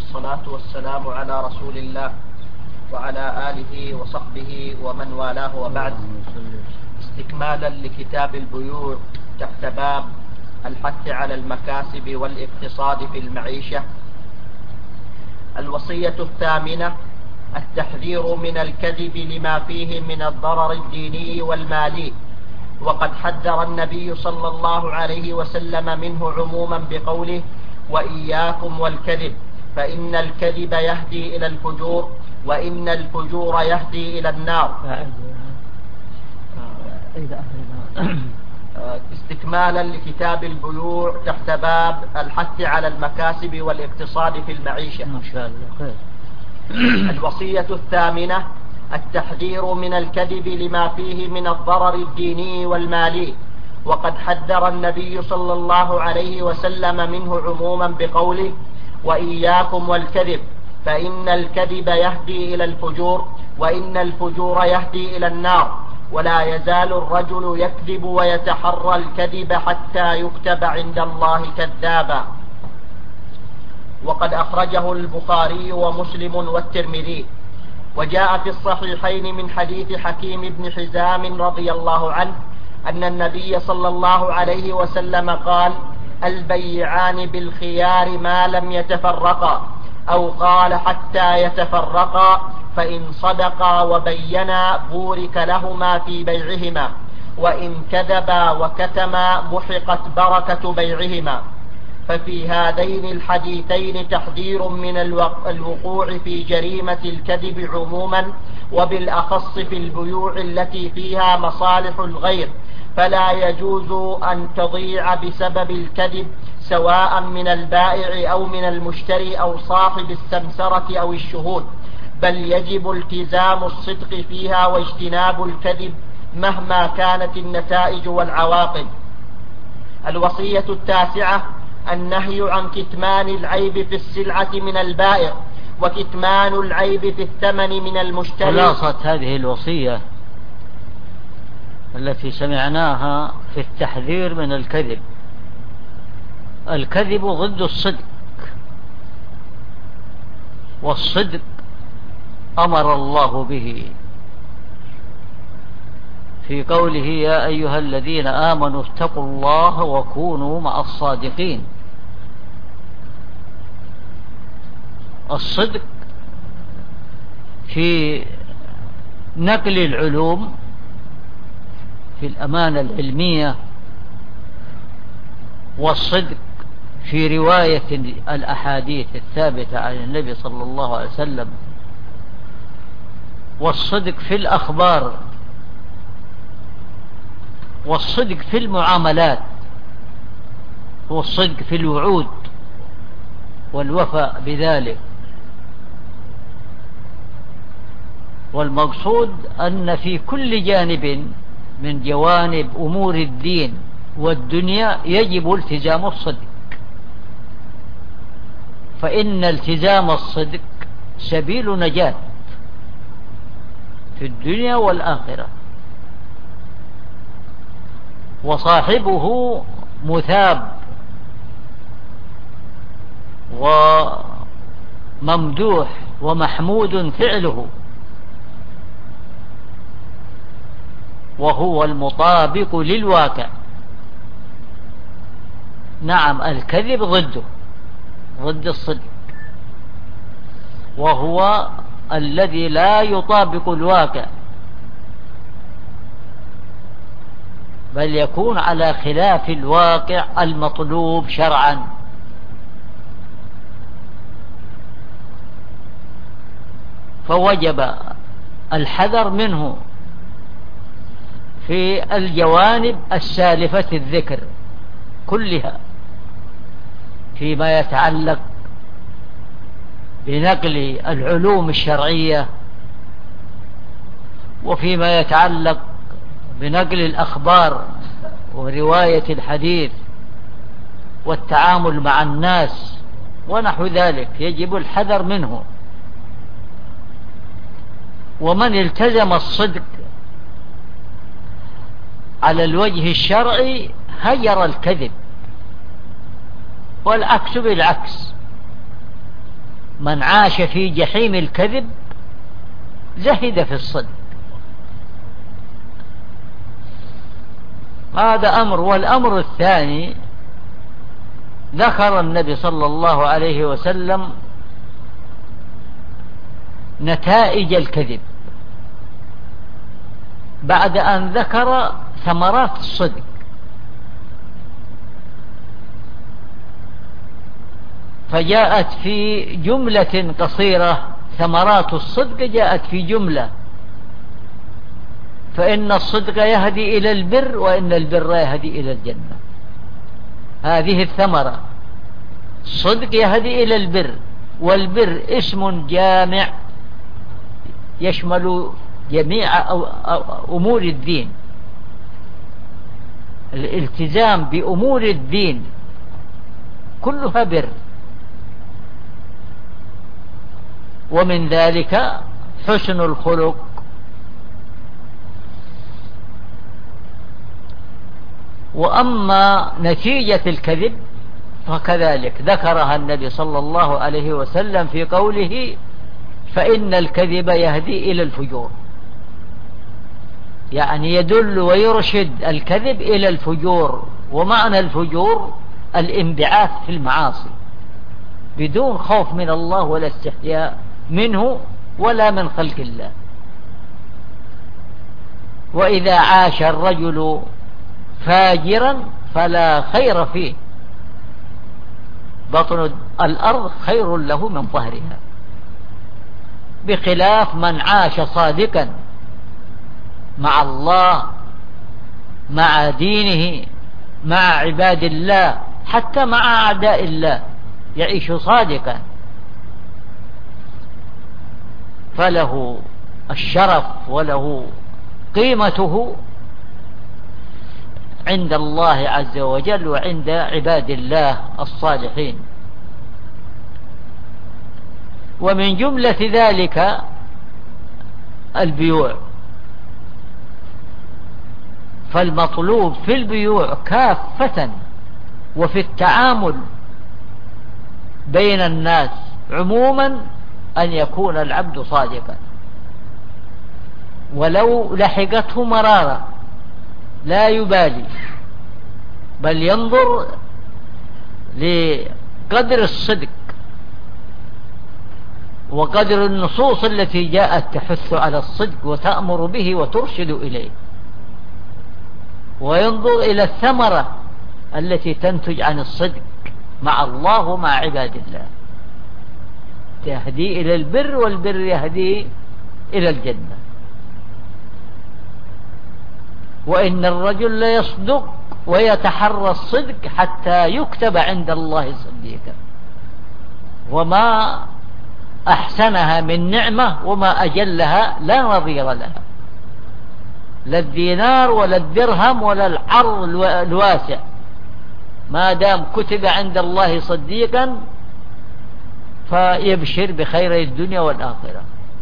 والصلاة والسلام على رسول الله وعلى آله وصحبه ومن والاه، وبعد. استكمالا لكتاب البيوع تحت باب الحث على المكاسب والاقتصاد في المعيشة. الوصية الثامنة: التحذير من الكذب لما فيه من الضرر الديني والمالي، وقد حذر النبي صلى الله عليه وسلم منه عموما بقوله: وإياكم والكذب فإن الكذب يهدي إلى الفجور وإن الفجور يهدي إلى النار. استكمالا لكتاب البيوع تحت باب الحث على المكاسب والاقتصاد في المعيشة. ما شاء الله خير. الوصية الثامنة: التحذير من الكذب لما فيه من الضرر الديني والمالي، وقد حذر النبي صلى الله عليه وسلم منه عموما بقوله: وإياكم والكذب فإن الكذب يهدي إلى الفجور وإن الفجور يهدي إلى النار، ولا يزال الرجل يكذب ويتحرى الكذب حتى يكتب عند الله كذابا. وقد أخرجه البخاري ومسلم والترمذي. وجاء في الصحيحين من حديث حكيم بن حزام رضي الله عنه أن النبي صلى الله عليه وسلم قال: البيعان بالخيار ما لم يتفرقا، أو قال حتى يتفرقا، فإن صدقا وبينا بورك لهما في بيعهما، وإن كذبا وكتما محقت بركة بيعهما. ففي هذين الحديثين تحذير من الوقوع في جريمة الكذب عموما، وبالأخص في البيوع التي فيها مصالح الغير، فلا يجوز أن تضيع بسبب الكذب، سواء من البائع أو من المشتري أو صاحب السمسرة أو الشهود، بل يجب التزام الصدق فيها واجتناب الكذب مهما كانت النتائج والعواقب. الوصية التاسعة: النهي عن كتمان العيب في السلعة من البائع، وكتمان العيب في الثمن من المشتري. خلاصة هذه الوصية التي سمعناها في التحذير من الكذب: الكذب ضد الصدق، والصدق أمر الله به في قوله: يا أيها الذين آمنوا اتقوا الله وكونوا مع الصادقين. الصدق في نقل العلوم، في الأمانة العلمية، والصدق في رواية الأحاديث الثابتة عن النبي صلى الله عليه وسلم، والصدق في الأخبار، والصدق في المعاملات، والصدق في الوعود والوفاء بذلك. والمقصود أن في كل جانب من جوانب أمور الدين والدنيا يجب التزام الصدق، فإن التزام الصدق سبيل نجاة في الدنيا والآخرة، وصاحبه مثاب وممدوح ومحمود فعله، وهو المطابق للواقع. نعم، الكذب ضد الصدق، وهو الذي لا يطابق الواقع، بل يكون على خلاف الواقع المطلوب شرعا. فوجب الحذر منه في الجوانب السالفة الذكر كلها، فيما يتعلق بنقل العلوم الشرعية، وفيما يتعلق بنقل الأخبار ورواية الحديث والتعامل مع الناس ونحو ذلك، يجب الحذر منه. ومن التزم الصدق على الوجه الشرعي هجر الكذب، والعكس بالعكس. من عاش في جحيم الكذب زهد في الصدق. هذا أمر. والأمر الثاني، ذكر النبي صلى الله عليه وسلم نتائج الكذب بعد أن ذكر ثمرات الصدق. فجاءت في جملة قصيرة، ثمرات الصدق جاءت في جملة، فإن الصدق يهدي إلى البر وإن البر يهدي إلى الجنة. هذه الثمرة، الصدق يهدي إلى البر، والبر اسم جامع يشمل جميع أمور الدين. الالتزام بأمور الدين كلها بر، ومن ذلك حسن الخلق. وأما نتيجة الكذب فكذلك ذكرها النبي صلى الله عليه وسلم في قوله: فإن الكذب يهدي إلى الفجور، يعني يدل ويرشد الكذب إلى الفجور. ومعنى الفجور الانبعاث في المعاصي بدون خوف من الله ولا استحياء منه ولا من خلق الله. وإذا عاش الرجل فاجرا فلا خير فيه، بطن الأرض خير له من ظهرها، بخلاف من عاش صادقا مع الله، مع دينه، مع عباد الله، حتى مع أعداء الله، يعيش صادقا، فله الشرف وله قيمته عند الله عز وجل وعند عباد الله الصالحين. ومن جملة ذلك البيوع. فالمطلوب في البيوع كافة وفي التعامل بين الناس عموما أن يكون العبد صادقا، ولو لحقته مرارة لا يبالي، بل ينظر لقدر الصدق وقدر النصوص التي جاءت تحث على الصدق وتأمر به وترشد إليه، وينظر إلى الثمرة التي تنتج عن الصدق مع الله ومع عباد الله، تهدي إلى البر والبر يهدي إلى الجنة. وإن الرجل ليصدق ويتحرى الصدق حتى يكتب عند الله صديقا، وما أحسنها من نعمة وما أجلها لا نظير لها، لا الدينار ولا الدرهم ولا العرض الواسع، ما دام كتب عند الله صديقا فيبشر بخير الدنيا والآخرة.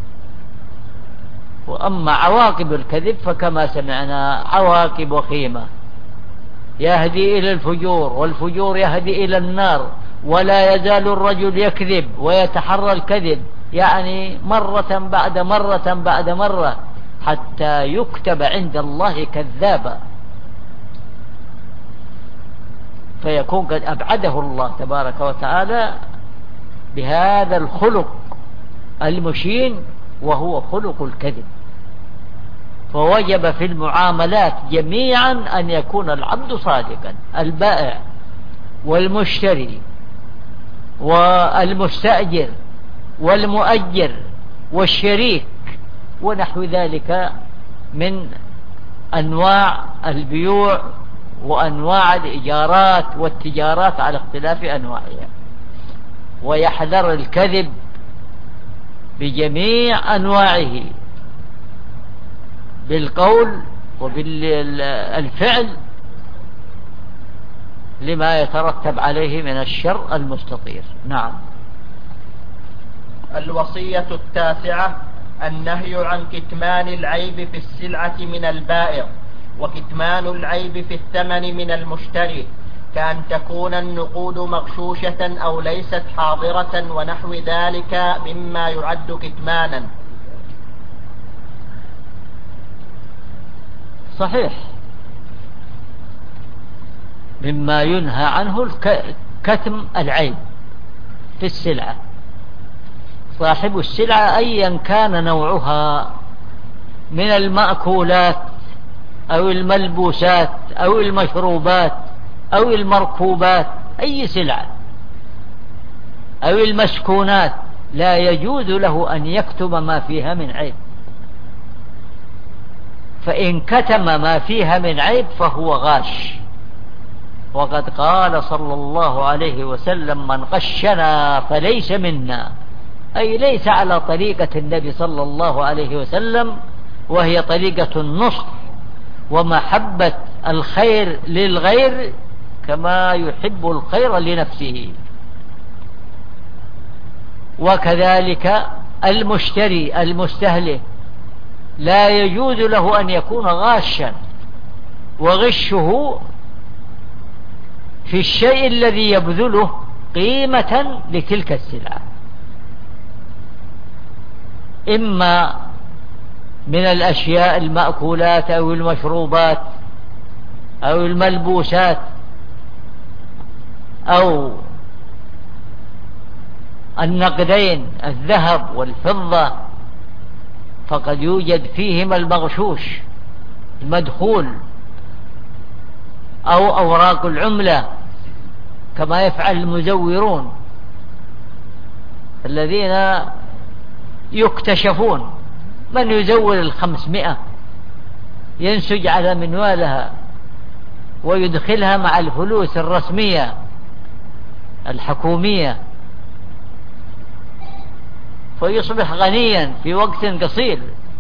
وأما عواقب الكذب فكما سمعنا عواقب وخيمة، يهدي إلى الفجور، والفجور يهدي إلى النار. ولا يزال الرجل يكذب ويتحرى الكذب، يعني مرة بعد مرة بعد مرة، حتى يكتب عند الله كذابا، فيكون قد أبعده الله تبارك وتعالى بهذا الخلق المشين وهو خلق الكذب. فوجب في المعاملات جميعا أن يكون العبد صادقا، البائع والمشتري والمستأجر والمؤجر والشريك ونحو ذلك من أنواع البيوع وأنواع الإيجارات والتجارات على اختلاف أنواعها. ويحذر الكذب بجميع أنواعه، بالقول وبالفعل، لما يترتب عليه من الشر المستطير. نعم. الوصية التاسعة: النهي عن كتمان العيب في السلعة من البائع، وكتمان العيب في الثمن من المشتري، كأن تكون النقود مغشوشة أو ليست حاضرة ونحو ذلك مما يعد كتمانا. صحيح، مما ينهى عنه كتم العيب في السلعة. صاحب السلعة أيا كان نوعها من المأكولات أو الملبوسات أو المشروبات أو المركوبات، أي سلعة أو المسكونات، لا يجوز له أن يكتم ما فيها من عيب. فإن كتم ما فيها من عيب فهو غاش. وقد قال صلى الله عليه وسلم: من غشنا فليس منا، أي ليس على طريقة النبي صلى الله عليه وسلم، وهي طريقة النصح ومحبة الخير للغير كما يحب الخير لنفسه. وكذلك المشتري المستهلك لا يجوز له أن يكون غاشا، وغشه في الشيء الذي يبذله قيمة لتلك السلعة، إما من الأشياء المأكولات أو المشروبات أو الملبوسات أو النقدين الذهب والفضة، فقد يوجد فيهما المغشوش المدخول، أو أوراق العملة كما يفعل المزورون الذين يكتشفون. من يزور 500 ينسج على منوالها ويدخلها مع الفلوس الرسمية الحكومية، فيصبح غنيا في وقت قصير.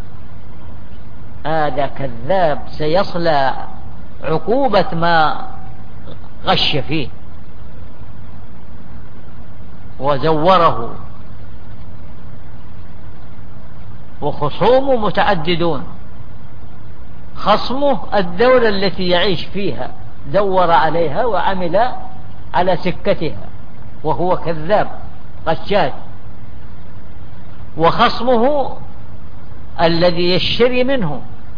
هذا كذاب سيصلى عقوبة ما غش فيه وزوره. وخصومه متعددون، خصمه الدولة التي يعيش فيها زور عليها وعمل على سكتها وهو كذاب غشاش، وخصمه الذي يشتري منه،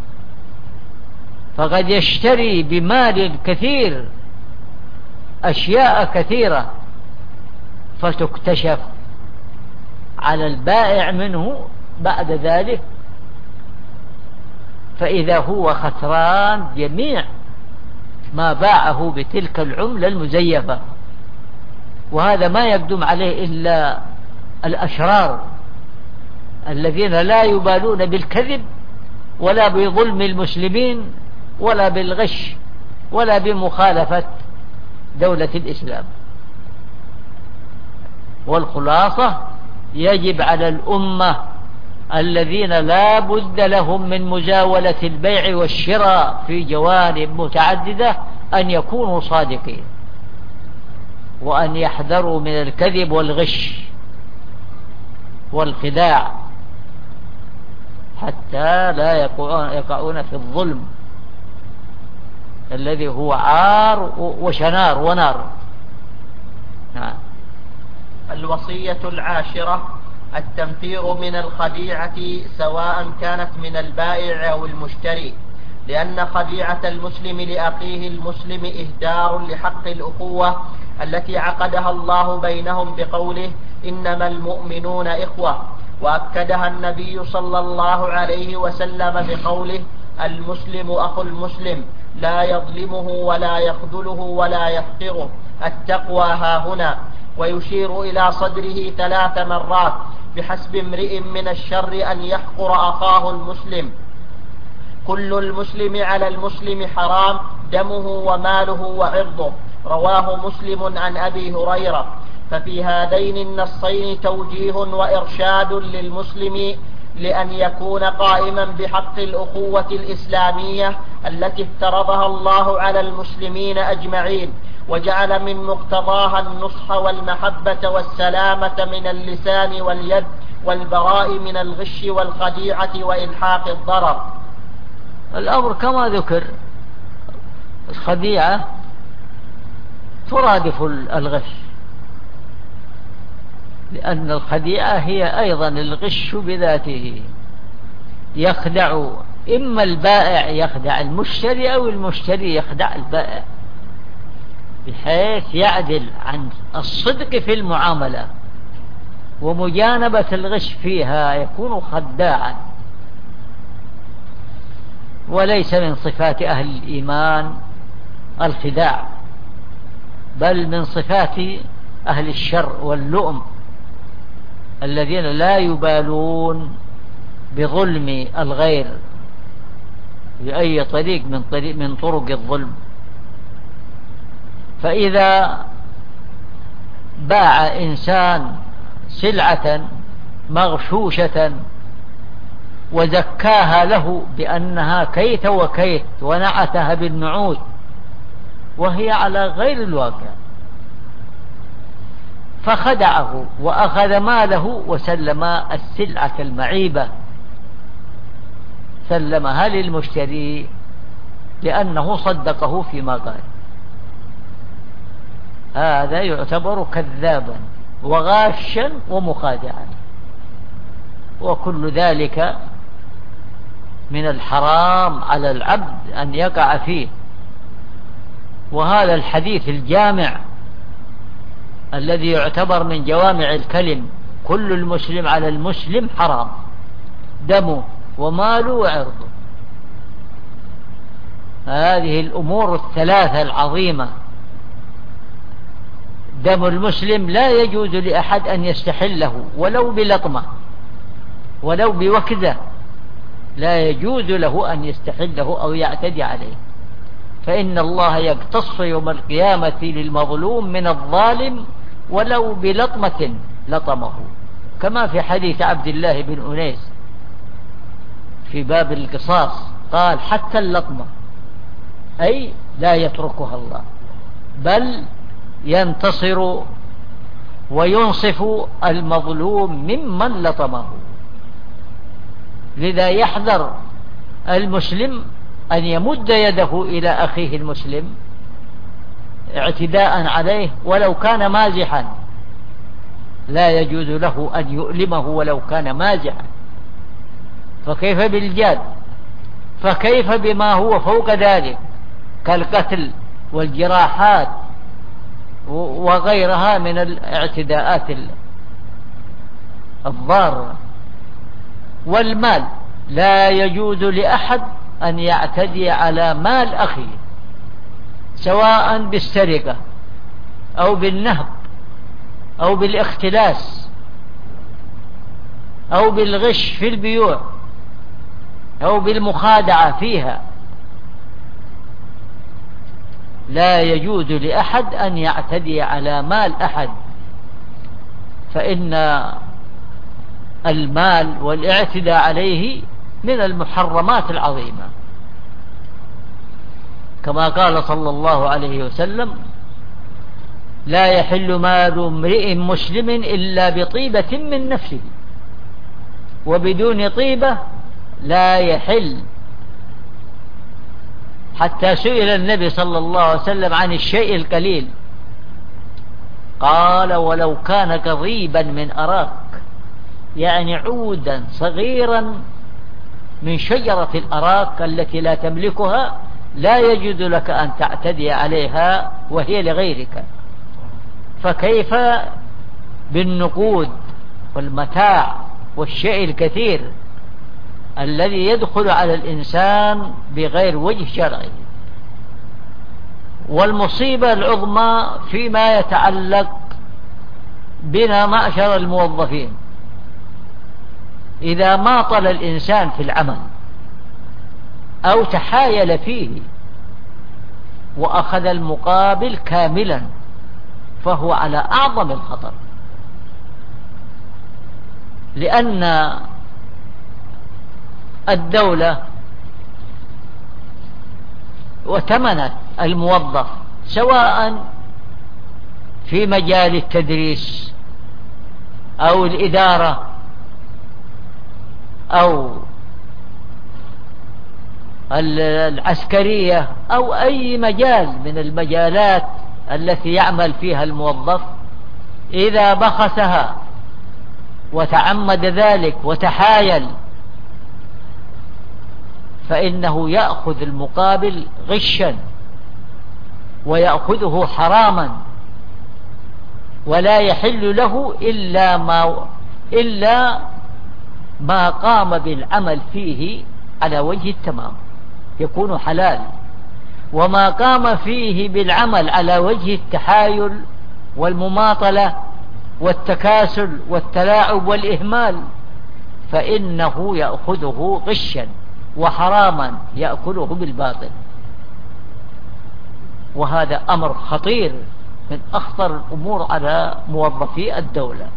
فقد يشتري بمال كثير أشياء كثيرة فتكتشف على البائع منه بعد ذلك، فإذا هو خسران جميع ما باعه بتلك العملة المزيفة. وهذا ما يقدم عليه إلا الأشرار الذين لا يبالون بالكذب ولا بظلم المسلمين ولا بالغش ولا بمخالفة دولة الإسلام. والخلاصة: يجب على الأمة الذين لا بد لهم من مزاولة البيع والشراء في جوانب متعددة أن يكونوا صادقين، وأن يحذروا من الكذب والغش والخداع حتى لا يقعون في الظلم الذي هو عار وشنار ونار. الوصية 10: التنفير من الخديعة سواء كانت من البائع أو المشتري، لأن خديعة المسلم لأخيه المسلم إهدار لحق الأخوة التي عقدها الله بينهم بقوله: إنما المؤمنون إخوة، وأكدها النبي صلى الله عليه وسلم بقوله: المسلم أخو المسلم لا يظلمه ولا يخذله ولا يحقره، التقوى هاهنا. ويشير إلى صدره 3 مرات: بحسب امرئ من الشر أن يحقر أخاه المسلم، كل المسلم على المسلم حرام، دمه وماله وعرضه. رواه مسلم عن أبي هريرة. ففي هذين النصين توجيه وإرشاد للمسلم لأن يكون قائما بحق الأخوة الإسلامية التي افترضها الله على المسلمين أجمعين، وجعل من مقتضاها النصح والمحبة والسلامة من اللسان واليد، والبراء من الغش والخديعة وإلحاق الضرر. الأمر كما ذكر: الخديعة ترادف الغش، لأن الخديعة هي أيضا الغش بذاته. يخدع إما البائع يخدع المشتري أو المشتري يخدع البائع، بحيث يعدل عن الصدق في المعاملة ومجانبة الغش فيها، يكون خداعا. وليس من صفات أهل الإيمان الخداع، بل من صفات أهل الشر واللؤم الذين لا يبالون بظلم الغير بأي طريق من طرق الظلم. فإذا باع إنسان سلعة مغشوشة وزكاها له بأنها كيت وكيت ونعتها بالنعوت وهي على غير الواقع، فخدعه وأخذ ماله وسلم السلعة المعيبة، سلمها للمشتري لأنه صدقه فيما قال. هذا يعتبر كذابا وغاشا ومخادعا، وكل ذلك من الحرام على العبد أن يقع فيه. وهذا الحديث الجامع الذي يعتبر من جوامع الكلم: كل المسلم على المسلم حرام، دمه وماله وعرضه. هذه الأمور الثلاثة العظيمة: دم المسلم لا يجوز لأحد أن يستحله ولو بلطمة ولو بوكزة، لا يجوز له أن يستحله أو يعتدي عليه، فإن الله يقتص يوم القيامة للمظلوم من الظالم ولو بلطمة لطمه، كما في حديث عبد الله بن أنيس في باب القصاص، قال: حتى اللطمة، أي لا يتركها الله، بل ينتصر وينصف المظلوم ممن لطمه. لذا يحذر المسلم أن يمد يده إلى أخيه المسلم اعتداء عليه ولو كان مازحا، لا يجوز له أن يؤلمه ولو كان مازحا، فكيف بالجاد؟ فكيف بما هو فوق ذلك كالقتل والجراحات وغيرها من الاعتداءات الضارة. والمال لا يجوز لأحد أن يعتدي على مال أخيه، سواء بالسرقة أو بالنهب أو بالاختلاس أو بالغش في البيوع أو بالمخادعة فيها. لا يجوز لأحد أن يعتدي على مال أحد، فإن المال والاعتداء عليه من المحرمات العظيمة، كما قال صلى الله عليه وسلم: لا يحل مال امرئ مسلم إلا بطيبة من نفسه، وبدون طيبة لا يحل. حتى سئل النبي صلى الله عليه وسلم عن الشيء القليل، قال: ولو كان قضيبا من أراك، يعني عودا صغيرا من شجرة الأراك التي لا تملكها، لا يجوز لك أن تعتدي عليها وهي لغيرك، فكيف بالنقود والمتاع والشيء الكثير الذي يدخل على الإنسان بغير وجه شرعي. والمصيبة العظمى فيما يتعلق بنا معشر الموظفين: إذا ما طل الإنسان في العمل أو تحايل فيه وأخذ المقابل كاملا، فهو على أعظم الخطر، لأن الدولة وتمنت الموظف سواء في مجال التدريس أو الإدارة أو العسكرية أو أي مجال من المجالات التي يعمل فيها الموظف إذا بخسها وتعمد ذلك وتحايل فإنه يأخذ المقابل غشا ويأخذه حراما، ولا يحل له إلا ما قام بالعمل فيه على وجه التمام يكون حلال، وما قام فيه بالعمل على وجه التحايل والمماطلة والتكاسل والتلاعب والإهمال فإنه يأخذه غشا وحراما يأكله بالباطل. وهذا أمر خطير من أخطر الأمور على موظفي الدولة،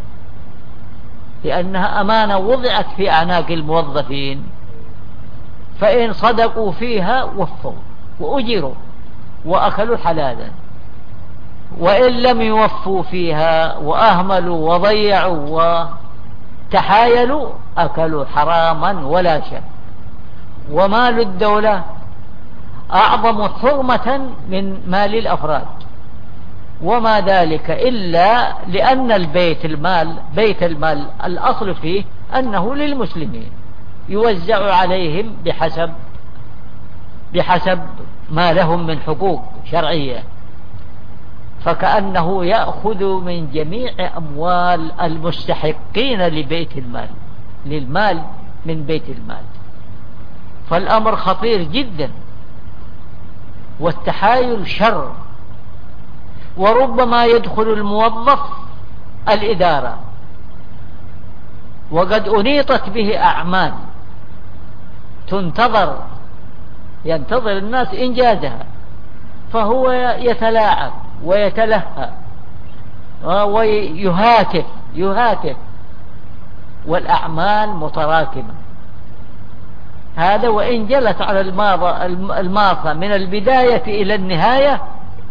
لأنها أمانة وضعت في أعناق الموظفين، فإن صدقوا فيها وفوا وأجروا وأكلوا حلالا، وإن لم يوفوا فيها وأهملوا وضيعوا وتحايلوا أكلوا حراما ولا شك. ومال الدولة أعظم حرمة من مال الأفراد، وما ذلك إلا لأن بيت المال الأصل فيه أنه للمسلمين يوزع عليهم بحسب ما لهم من حقوق شرعية، فكأنه يأخذ من جميع أموال المستحقين للمال من بيت المال. فالأمر خطير جدا، والتحايل شر، وربما يدخل الموظف الإدارة وقد أنيطت به أعمال ينتظر الناس إنجازها، فهو يتلاعب ويتلهى ويهاتف والأعمال متراكمة. هذا وإن جلت على الماصة من البداية إلى النهاية،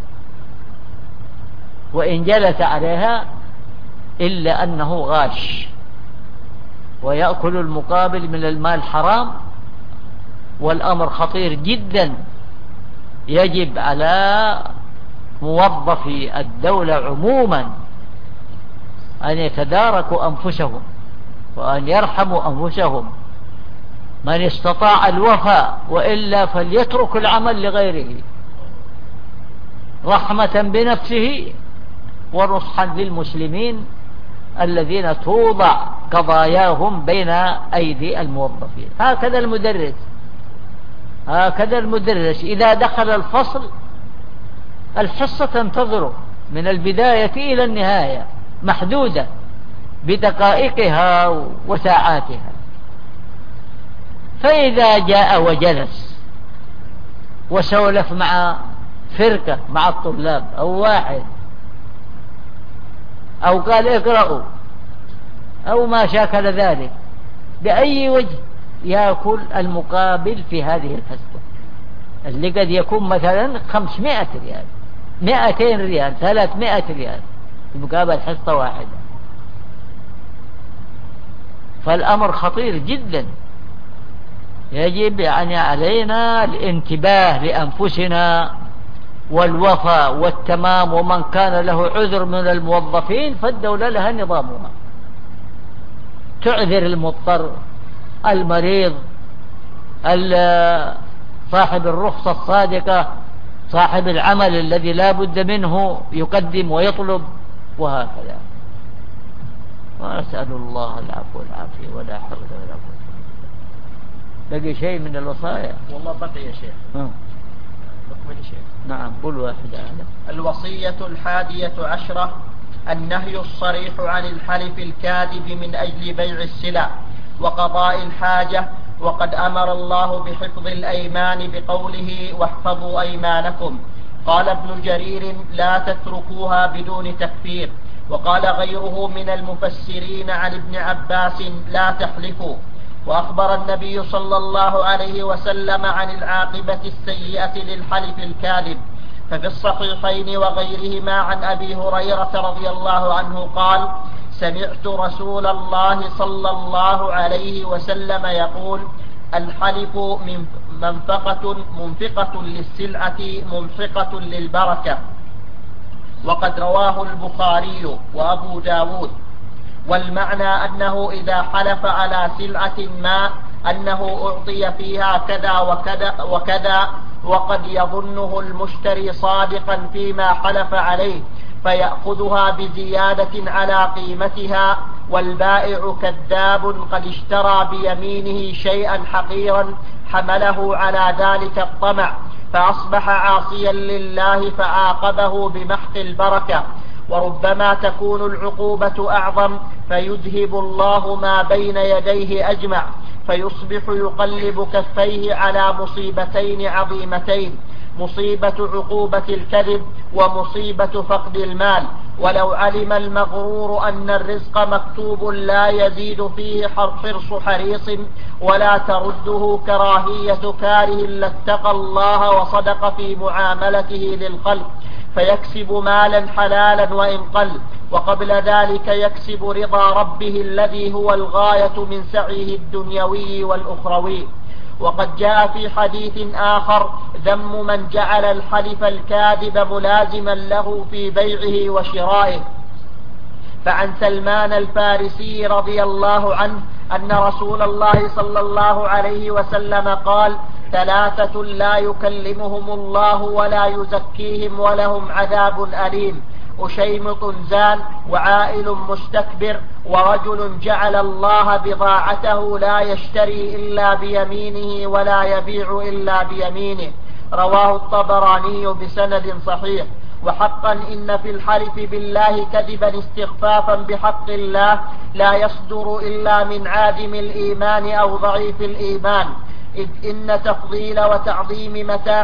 وإن جلس عليها إلا أنه غاش ويأكل المقابل من المال حرام. والأمر خطير جدا، يجب على موظفي الدولة عموما أن يتداركوا أنفسهم وأن يرحموا أنفسهم. من استطاع الوفاء وإلا فليترك العمل لغيره رحمة بنفسه ونصحا للمسلمين الذين توضع قضاياهم بين أيدي الموظفين. هكذا المدرس إذا دخل الفصل الحصة تنتظره من البداية إلى النهاية محدودة بدقائقها وساعاتها، فإذا جاء وجلس وسولف مع فرقة مع الطلاب أو واحد أو قال اقرأوا أو ما شاكل ذلك، بأي وجه يأكل المقابل في هذه الحصة اللي قد يكون مثلا 500 ريال 200 ريال 300 ريال مقابل حصة واحدة. فالأمر خطير جدا، يجب علينا الانتباه لأنفسنا والوفاء والتمام. ومن كان له عذر من الموظفين فالدولة لها نظامها، تعذر المضطر، المريض، صاحب الرخصة الصادقة، صاحب العمل الذي لا بد منه يقدم ويطلب، وهكذا. وأسأل الله العفو والعافية ولا حول ولا قوة. بقي شيء من الوصايا؟ والله بقي يا شيخ. نكمل شيء. نعم، قل واحدة. الوصية 11 النهي الصريح عن الحلف الكاذب من أجل بيع السلع وقضاء الحاجة. وقد أمر الله بحفظ الأيمان بقوله واحفظوا أيمانكم. قال ابن جرير لا تتركوها بدون تكفير. وقال غيره من المفسرين عن ابن عباس لا تحلفوا. وأخبر النبي صلى الله عليه وسلم عن العاقبة السيئة للحلف الكاذب، ففي الصحيحين وغيرهما عن أبي هريرة رضي الله عنه قال سمعت رسول الله صلى الله عليه وسلم يقول الحلف منفقة للسلعة ممحقة للبركة. وقد رواه البخاري وأبو داود. والمعنى أنه إذا حلف على سلعة ما أنه أعطي فيها كذا وكذا وكذا، وقد يظنه المشتري صادقا فيما حلف عليه فيأخذها بزيادة على قيمتها، والبائع كذاب قد اشترى بيمينه شيئا حقيرا حمله على ذلك الطمع فأصبح عاصيا لله فعاقبه بمحق البركة. وربما تكون العقوبة أعظم فيذهب الله ما بين يديه أجمع، فيصبح يقلب كفيه على مصيبتين عظيمتين: مصيبة عقوبة الكذب ومصيبة فقد المال. ولو علم المغرور أن الرزق مكتوب لا يزيد فيه حرص حريص ولا ترده كراهية كاره لاتقى الله وصدق في معاملته للخلق، فيكسب مالا حلالا وإن قل، وقبل ذلك يكسب رضا ربه الذي هو الغاية من سعيه الدنيوي والأخروي. وقد جاء في حديث آخر ذم من جعل الحلف الكاذب ملازما له في بيعه وشرائه. فعن سلمان الفارسي رضي الله عنه أن رسول الله صلى الله عليه وسلم قال: 3 لا يكلمهم الله ولا يزكيهم ولهم عذاب أليم: أشيمط زان، وعائل مستكبر، ورجل جعل الله بضاعته لا يشتري إلا بيمينه ولا يبيع إلا بيمينه. رواه الطبراني بسند صحيح. وحقا إن في الحلف بالله كذبا استخفافا بحق الله لا يصدر إلا من عادم الإيمان أو ضعيف الإيمان، إذ إن تفضيل وتعظيم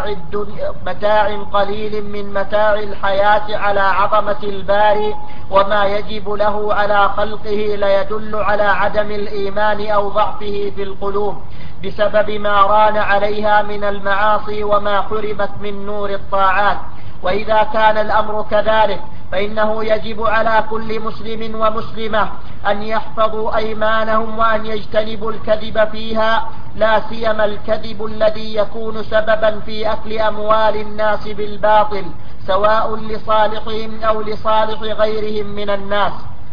متاع قليل من متاع الحياة على عظمة الباري وما يجب له على خلقه ليدل على عدم الإيمان أو ضعفه في القلوب بسبب ما ران عليها من المعاصي وما حرمت من نور الطاعات. وإذا كان الأمر كذلك فإنه يجب على كل مسلم ومسلمة أن يحفظوا أيمانهم وأن يجتنبوا الكذب فيها، لا سيما الكذب الذي يكون سببا في أكل أموال الناس بالباطل سواء لصالحهم أو لصالح غيرهم من الناس.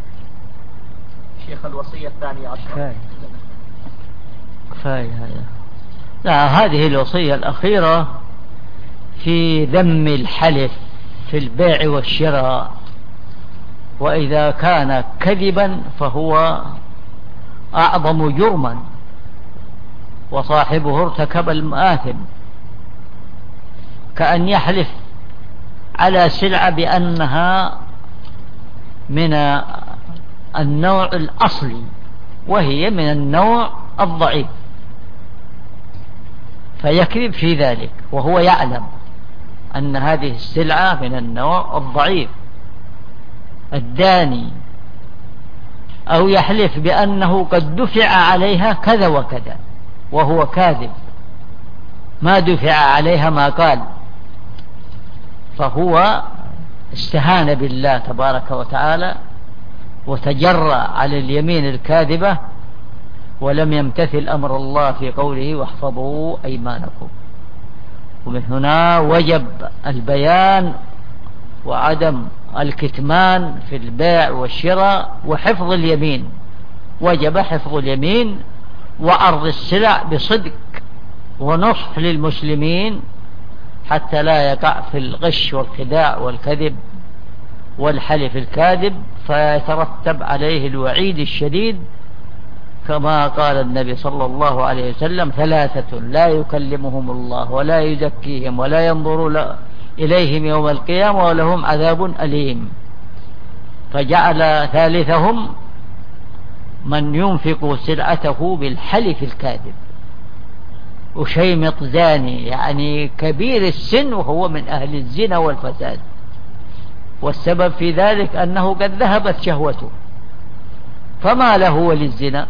شيخ الوصية 12. كفاية هذا. لا، هذه الوصية الأخيرة في ذم الحلف في البيع والشراء، وإذا كان كذبا فهو أعظم جرما وصاحبه ارتكب المآثم، كأن يحلف على سلعة بأنها من النوع الأصلي وهي من النوع الضعيف، فيكذب في ذلك وهو يعلم أن هذه السلعة من النوع الضعيف الداني، أو يحلف بأنه قد دفع عليها كذا وكذا وهو كاذب، ما دفع عليها ما قال، فهو استهان بالله تبارك وتعالى وتجرأ على اليمين الكاذبة ولم يمتثل أمر الله في قوله: واحفظوا أيمانكم. ومن هنا وجب البيان وعدم الكتمان في البيع والشراء وحفظ اليمين. وجب حفظ اليمين وعرض السلع بصدق ونصح للمسلمين حتى لا يقع في الغش والخداع والكذب والحلف الكاذب فيترتب عليه الوعيد الشديد، كما قال النبي صلى الله عليه وسلم: 3 لا يكلمهم الله ولا يزكيهم ولا ينظر إليهم يوم القيامة ولهم عذاب أليم. فجعل ثالثهم من ينفق سلعته بالحلف الكاذب. أشيمط زاني يعني كبير السن وهو من أهل الزنا والفساد، والسبب في ذلك أنه قد ذهبت شهوته فما له وللزنا.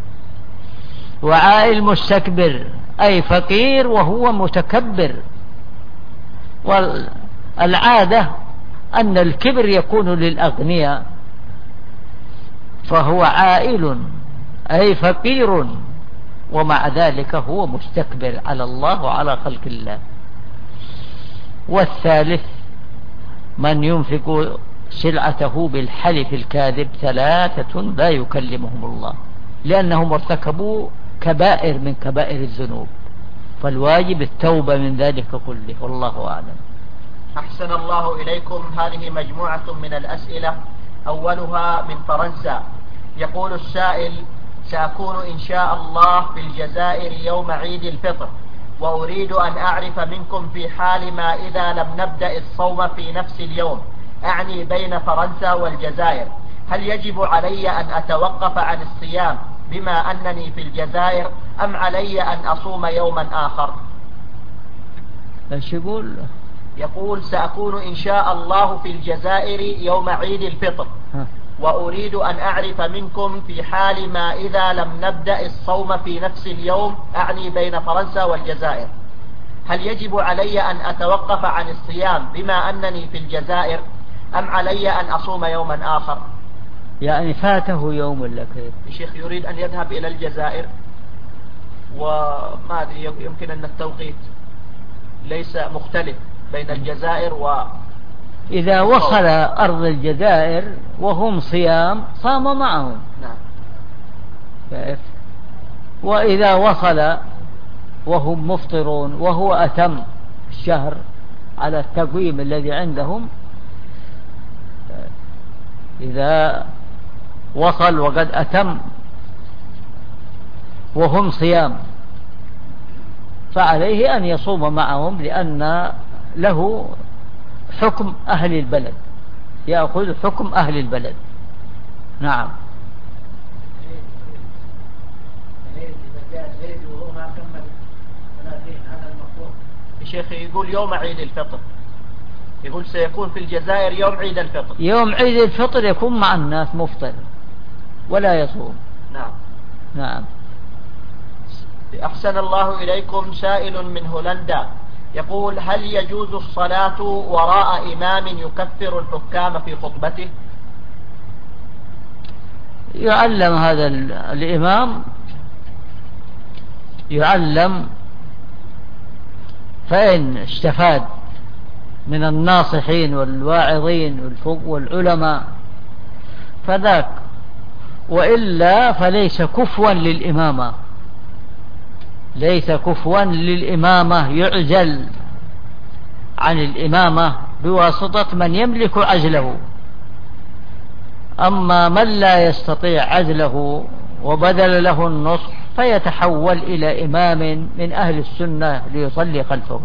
وعائل مستكبر أي فقير وهو متكبر، والعادة أن الكبر يكون للأغنياء، فهو عائل أي فقير ومع ذلك هو مستكبر على الله وعلى خلق الله. والثالث من ينفق سلعته بالحلف الكاذب 3 لا يكلمهم الله، لأنهم ارتكبوا كبائر من كبائر الذنوب، فالواجب التوبة من ذلك كله، والله أعلم. أحسن الله إليكم. هذه مجموعة من الأسئلة، أولها من فرنسا. يقول السائل: سأكون إن شاء الله في الجزائر يوم عيد الفطر، وأريد أن أعرف منكم في حال ما إذا لم نبدأ الصوم في نفس اليوم، أعني بين فرنسا والجزائر، هل يجب علي أن أتوقف عن الصيام بما أنني في الجزائر، أم علي أن أصوم يوما آخر؟ ايش يقول؟ يقول: سأكون إن شاء الله في الجزائر يوم عيد الفطر، وأريد أن أعرف منكم في حال ما إذا لم نبدأ الصوم في نفس اليوم، أعني بين فرنسا والجزائر، هل يجب علي أن أتوقف عن الصيام بما أنني في الجزائر، أم علي أن أصوم يوما آخر؟ يعني فاته يوم ولا كيف؟ الشيخ يريد أن يذهب إلى الجزائر، وما أدري يمكن أن التوقيت ليس مختلف بين الجزائر و إذا وصل أرض الجزائر وهم صيام صام معهم. نعم. كيف؟ وإذا وصل وهم مفطرون وهو أتم الشهر على التقويم الذي عندهم، إذا وصل وقد أتم وهم صيام فعليه أن يصوم معهم، لأن له حكم أهل البلد، يأخذ حكم أهل البلد. نعم. الشيخ يقول يوم عيد الفطر، يقول سيكون في الجزائر يوم عيد الفطر. يوم عيد الفطر يكون مع الناس مفطر ولا يصوم. نعم. نعم. أحسن الله إليكم. سائل من هولندا يقول: هل يجوز الصلاة وراء إمام يكفر الحكام في خطبته؟ يعلم هذا الإمام، يعلم، فإن استفاد من الناصحين والواعظين والعلماء فذاك، وإلا فليس كفوا للإمامة، ليس كفوا للإمامة، يعزل عن الإمامة بواسطة من يملك عزله. أما من لا يستطيع عزله وبذل له النصح فيتحول إلى إمام من أهل السنة ليصلي خلفه.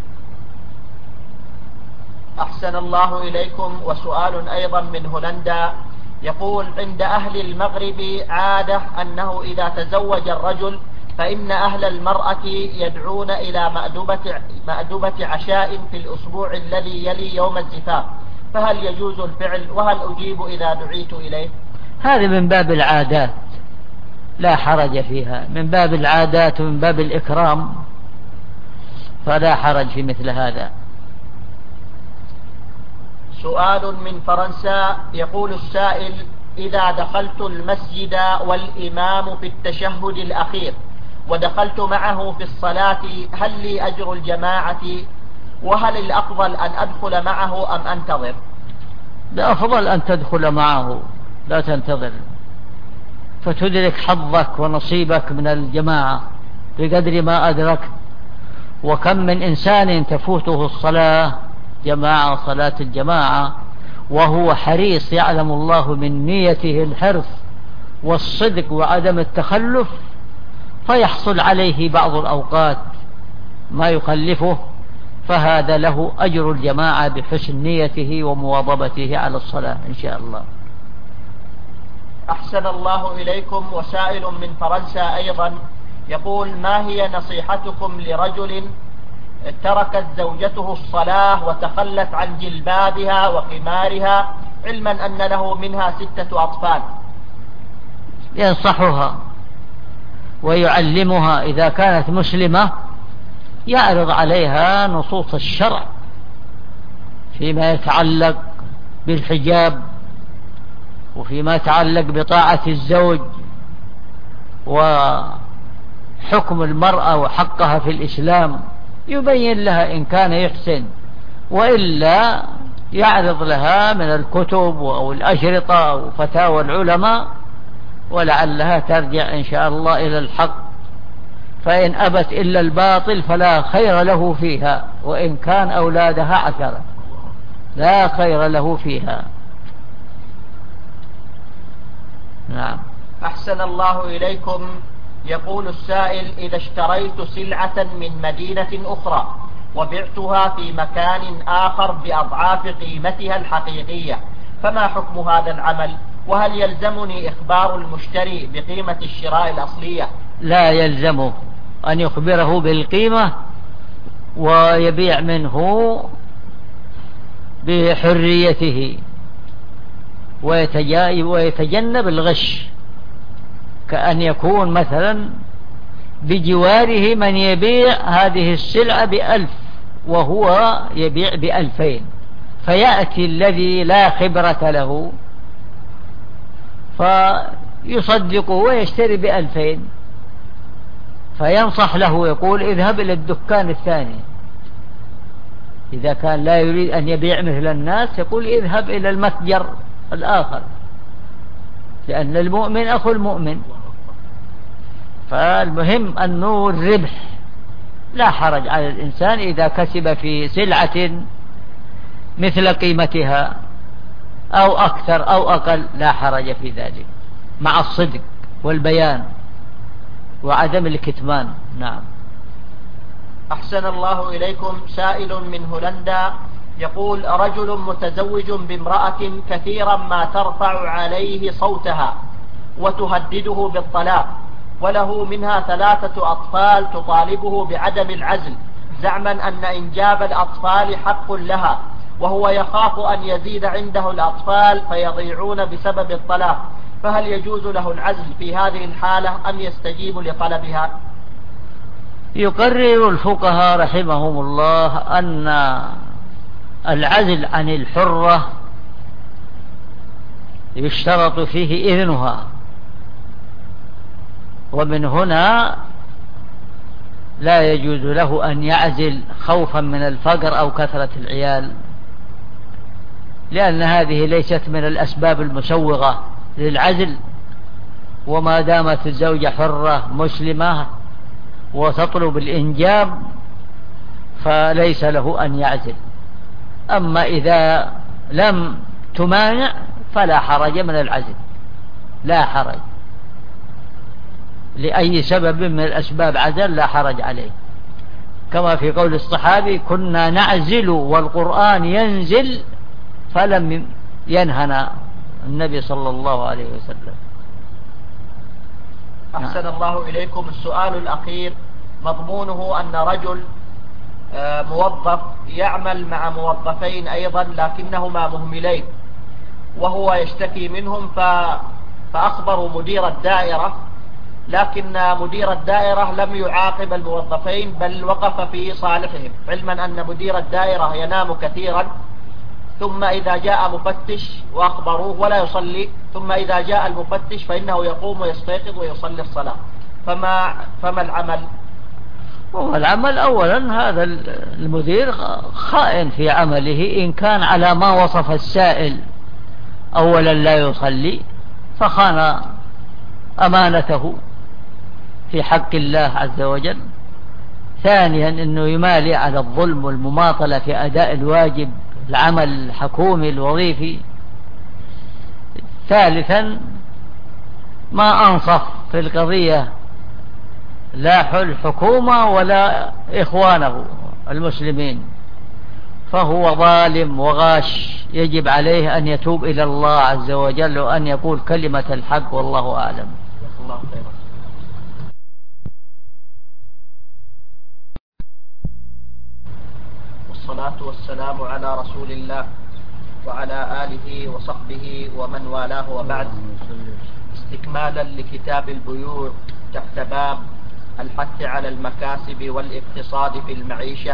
أحسن الله إليكم. وسؤال أيضا من هولندا يقول: عند أهل المغرب عادة أنه إذا تزوج الرجل فإن أهل المرأة يدعون إلى مأدبة عشاء في الأسبوع الذي يلي يوم الزفاف، فهل يجوز الفعل، وهل أجيب إذا دعيت إليه؟ هذا من باب العادات لا حرج فيها، من باب العادات ومن باب الإكرام، فلا حرج في مثل هذا. سؤال من فرنسا يقول السائل: إذا دخلت المسجد والإمام في التشهد الأخير ودخلت معه في الصلاة، هل لي أجر الجماعة؟ وهل الأفضل أن أدخل معه أم أنتظر؟ الأفضل أن تدخل معه، لا تنتظر، فتدرك حظك ونصيبك من الجماعة بقدر ما أدركت. وكم من إنسان تفوته الصلاة جماعة، صلاة الجماعة، وهو حريص، يعلم الله من نيته الحرص والصدق وعدم التخلف، فيحصل عليه بعض الأوقات ما يخلفه، فهذا له أجر الجماعة بحسن نيته ومواظبته على الصلاة إن شاء الله. أحسن الله إليكم. وسائل من فرنسا أيضا يقول: ما هي نصيحتكم لرجل تركت زوجته الصلاة وتخلت عن جلبابها وخمارها، علما أن له منها 6 أطفال؟ ينصحها ويعلمها، إذا كانت مسلمة يعرض عليها نصوص الشرع فيما يتعلق بالحجاب، وفيما يتعلق بطاعة الزوج، وحكم المرأة وحقها في الإسلام، يبين لها إن كان يحسن، وإلا يعرض لها من الكتب أو الأشرطة أو فتاوى العلماء، ولعلها ترجع إن شاء الله إلى الحق، فإن أبت إلا الباطل فلا خير له فيها، وإن كان أولادها 10 لا خير له فيها. نعم. أحسن الله إليكم. يقول السائل: إذا اشتريت سلعة من مدينة أخرى وبعتها في مكان آخر بأضعاف قيمتها الحقيقية، فما حكم هذا العمل؟ وهل يلزمني إخبار المشتري بقيمة الشراء الأصلية؟ لا يلزمه أن يخبره بالقيمة، ويبيع منه بحريته ويتجنب الغش، كأن يكون مثلا بجواره من يبيع هذه السلعة ب1000 وهو يبيع ب2000، فيأتي الذي لا خبرة له فيصدقه ويشتري ب2000، فينصح له يقول: اذهب إلى الدكان الثاني. إذا كان لا يريد أن يبيع مثل الناس يقول: اذهب إلى المتجر الآخر، لأن المؤمن أخو المؤمن. فالمهم أنه الربح، لا حرج على الإنسان إذا كسب في سلعة مثل قيمتها أو أكثر أو أقل، لا حرج في ذلك، مع الصدق والبيان وعدم الكتمان. نعم. أحسن الله إليكم. سائل من هولندا يقول: رجل متزوج بامرأة كثيرا ما ترفع عليه صوتها وتهدده بالطلاق، وله منها 3 أطفال تطالبه بعدم العزل، زعما أن إنجاب الأطفال حق لها، وهو يخاف أن يزيد عنده الأطفال فيضيعون بسبب الطلاق، فهل يجوز له العزل في هذه الحالة أم يستجيب لطلبها؟ يقرر الفقهاء رحمهم الله أن العزل عن الحرة يشترط فيه إذنها، ومن هنا لا يجوز له أن يعزل خوفا من الفقر أو كثرة العيال، لأن هذه ليست من الأسباب المسوغة للعزل، وما دامت الزوجة حرة مسلمة وتطلب الإنجاب فليس له أن يعزل. أما إذا لم تمانع فلا حرج من العزل، لا حرج، لأي سبب من الأسباب عزل لا حرج عليه، كما في قول الصحابي: كنا نعزل والقرآن ينزل فلم ينهنا النبي صلى الله عليه وسلم. أحسن الله إليكم. السؤال الأخير مضمونه أن رجل موظف يعمل مع موظفين أيضا لكنهما مهملين، وهو يشتكي منهم فأخبروا مدير الدائرة، لكن مدير الدائرة لم يعاقب الموظفين بل وقف في صالحهم، علما أن مدير الدائرة ينام كثيرا، ثم إذا جاء مفتش وأخبروه ولا يصلي، ثم إذا جاء المفتش فإنه يقوم ويستيقظ ويصلي الصلاة، فما العمل؟ العمل أولا هذا المدير خائن في عمله، إن كان على ما وصف السائل أولا لا يصلي فخان أمانته في حق الله عز وجل، ثانيا أنه يمالي على الظلم والمماطلة في أداء الواجب العمل الحكومي الوظيفي، ثالثا ما أنصف في القضية لا الحكومة ولا إخوانه المسلمين، فهو ظالم وغاش، يجب عليه أن يتوب إلى الله عز وجل وأن يقول كلمة الحق، والله أعلم. والصلاة والسلام على رسول الله وعلى آله وصحبه ومن والاه، وبعد. استكمالا لكتاب البيوع تحت باب الحث على المكاسب والاقتصاد في المعيشة،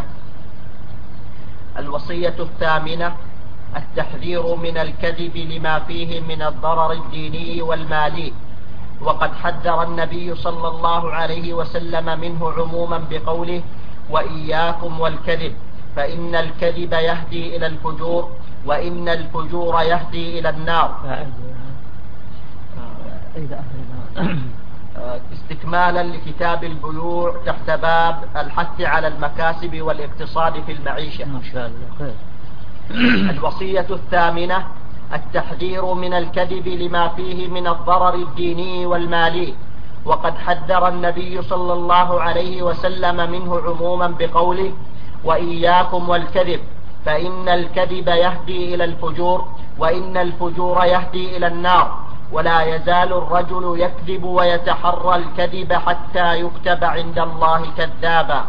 الوصية 8: التحذير من الكذب لما فيه من الضرر الديني والمالي، وقد حذر النبي صلى الله عليه وسلم منه عموما بقوله: وإياكم والكذب فإن الكذب يهدي إلى الفجور، وإن الفجور يهدي إلى النار. استكمالا لكتاب البيوع تحت باب الحث على المكاسب والاقتصاد في المعيشة. ما شاء الله خير. الوصية الثامنة: التحذير من الكذب لما فيه من الضرر الديني والمالي، وقد حذر النبي صلى الله عليه وسلم منه عموما بقوله: وإياكم والكذب فإن الكذب يهدي إلى الفجور، وإن الفجور يهدي إلى النار، ولا يزال الرجل يكذب ويتحرى الكذب حتى يكتب عند الله كذابا.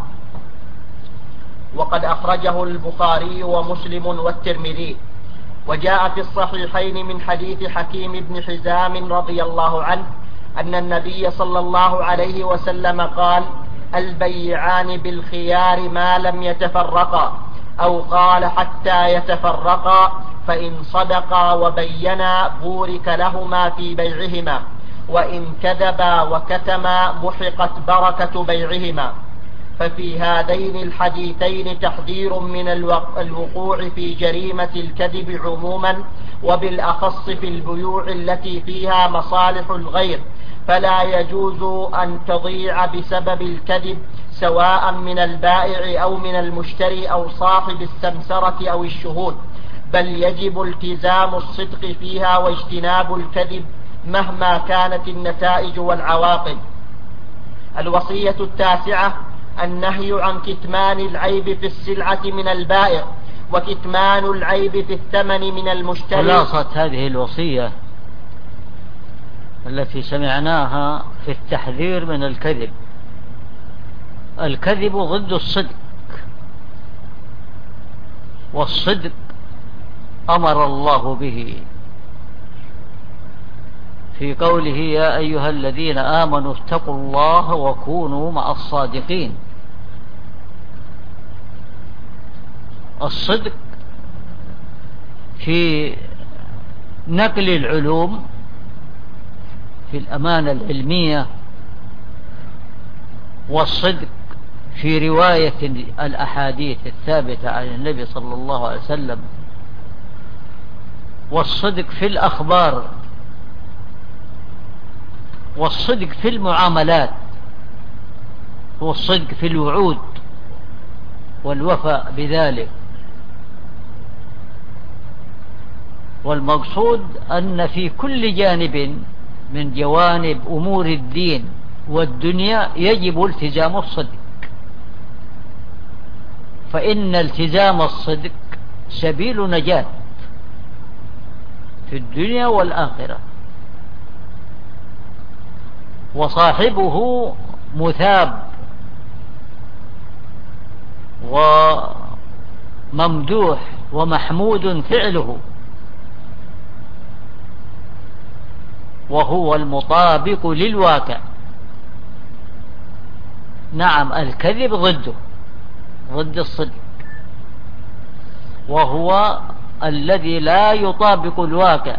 وقد أخرجه البخاري ومسلم والترمذي. وجاء في الصحيحين من حديث حكيم بن حزام رضي الله عنه أن النبي صلى الله عليه وسلم قال: البيعان بالخيار ما لم يتفرقا، أو قال حتى يتفرقا، فإن صدقا وبينا بورك لهما في بيعهما، وإن كذبا وكتما محقت بركة بيعهما. ففي هذين الحديثين تحذير من الوقوع في جريمة الكذب عموما، وبالأخص في البيوع التي فيها مصالح الغير، فلا يجوز أن تضيع بسبب الكذب، سواء من البائع أو من المشتري أو صاحب السمسرة أو الشهود، بل يجب التزام الصدق فيها واجتناب الكذب مهما كانت النتائج والعواقب. الوصية التاسعة: النهي عن كتمان العيب في السلعة من البائع، وكتمان العيب في الثمن من المشتري. خلاصة هذه الوصية التي سمعناها في التحذير من الكذب: الكذب ضد الصدق، والصدق أمر الله به في قوله: يا أيها الذين آمنوا اتقوا الله وكونوا مع الصادقين. الصدق في نقل العلوم، في الأمانة العلمية، والصدق في رواية الأحاديث الثابتة عن النبي صلى الله عليه وسلم، والصدق في الأخبار، والصدق في المعاملات، والصدق في الوعود والوفاء بذلك. والمقصود أن في كل جانب من جوانب أمور الدين والدنيا يجب التزام الصدق، فإن التزام الصدق سبيل نجاة في الدنيا والآخرة، وصاحبه مثاب وممدوح ومحمود فعله، وهو المطابق للواقع. نعم، الكذب ضد الصدق، وهو الذي لا يطابق الواقع،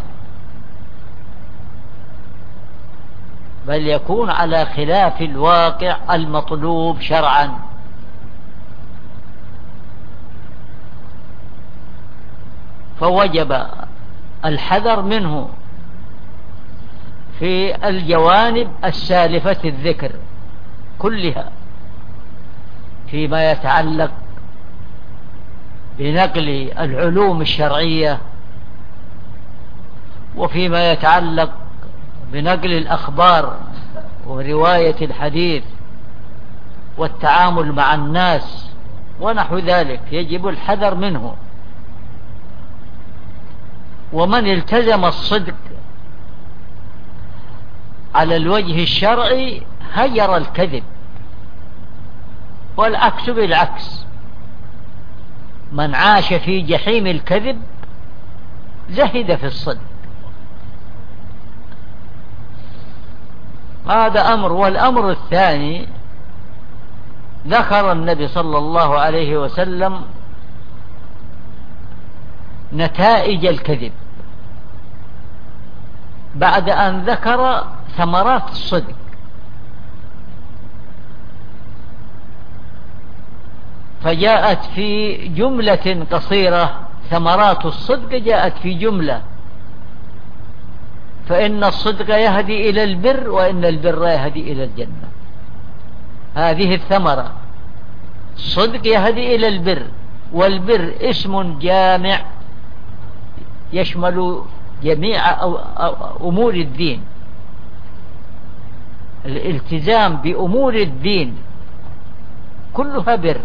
بل يكون على خلاف الواقع المطلوب شرعا. فوجب الحذر منه في الجوانب السالفة الذكر كلها، فيما يتعلق بنقل العلوم الشرعية، وفيما يتعلق بنقل الأخبار ورواية الحديث والتعامل مع الناس ونحو ذلك، يجب الحذر منه. ومن التزم الصدق على الوجه الشرعي هجر الكذب، والعكس بالعكس، من عاش في جحيم الكذب زهد في الصدق. هذا أمر. والأمر الثاني: ذكر النبي صلى الله عليه وسلم نتائج الكذب بعد أن ذكر ثمرات الصدق، فجاءت في جملة قصيرة ثمرات الصدق جاءت في جملة، فإن الصدق يهدي إلى البر، وإن البر يهدي إلى الجنة. هذه الثمرة، الصدق يهدي إلى البر، والبر اسم جامع يشمل جميع أمور الدين، الالتزام بأمور الدين كلها بر.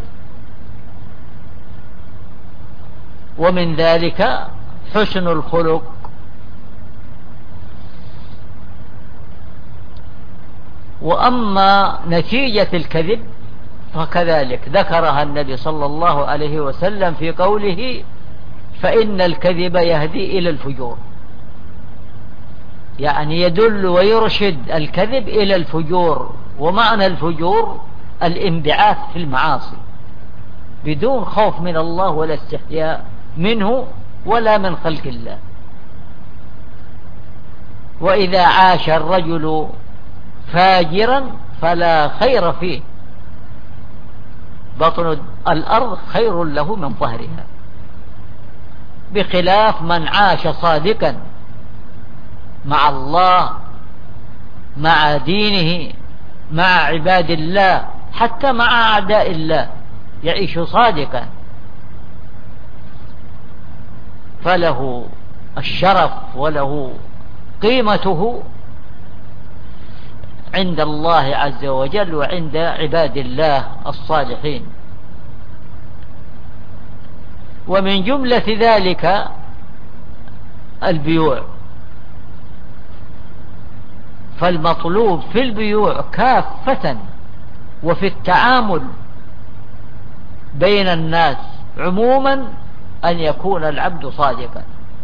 ومن ذلك حسن الخلق. وأما نتيجة الكذب فكذلك ذكرها النبي صلى الله عليه وسلم في قوله: فإن الكذب يهدي إلى الفجور، يعني يدل ويرشد الكذب إلى الفجور. ومعنى الفجور الانبعاث في المعاصي بدون خوف من الله ولا استحياء منه ولا من خلق الله. وإذا عاش الرجل فاجرا فلا خير فيه، بطن الأرض خير له من ظهرها، بخلاف من عاش صادقا مع الله، مع دينه، مع عباد الله، حتى مع أعداء الله، يعيش صادقا، فله الشرف وله قيمته عند الله عز وجل وعند عباد الله الصالحين. ومن جملة ذلك البيوع، فالمطلوب في البيوع كافة وفي التعامل بين الناس عموما أن يكون العبد صادقا،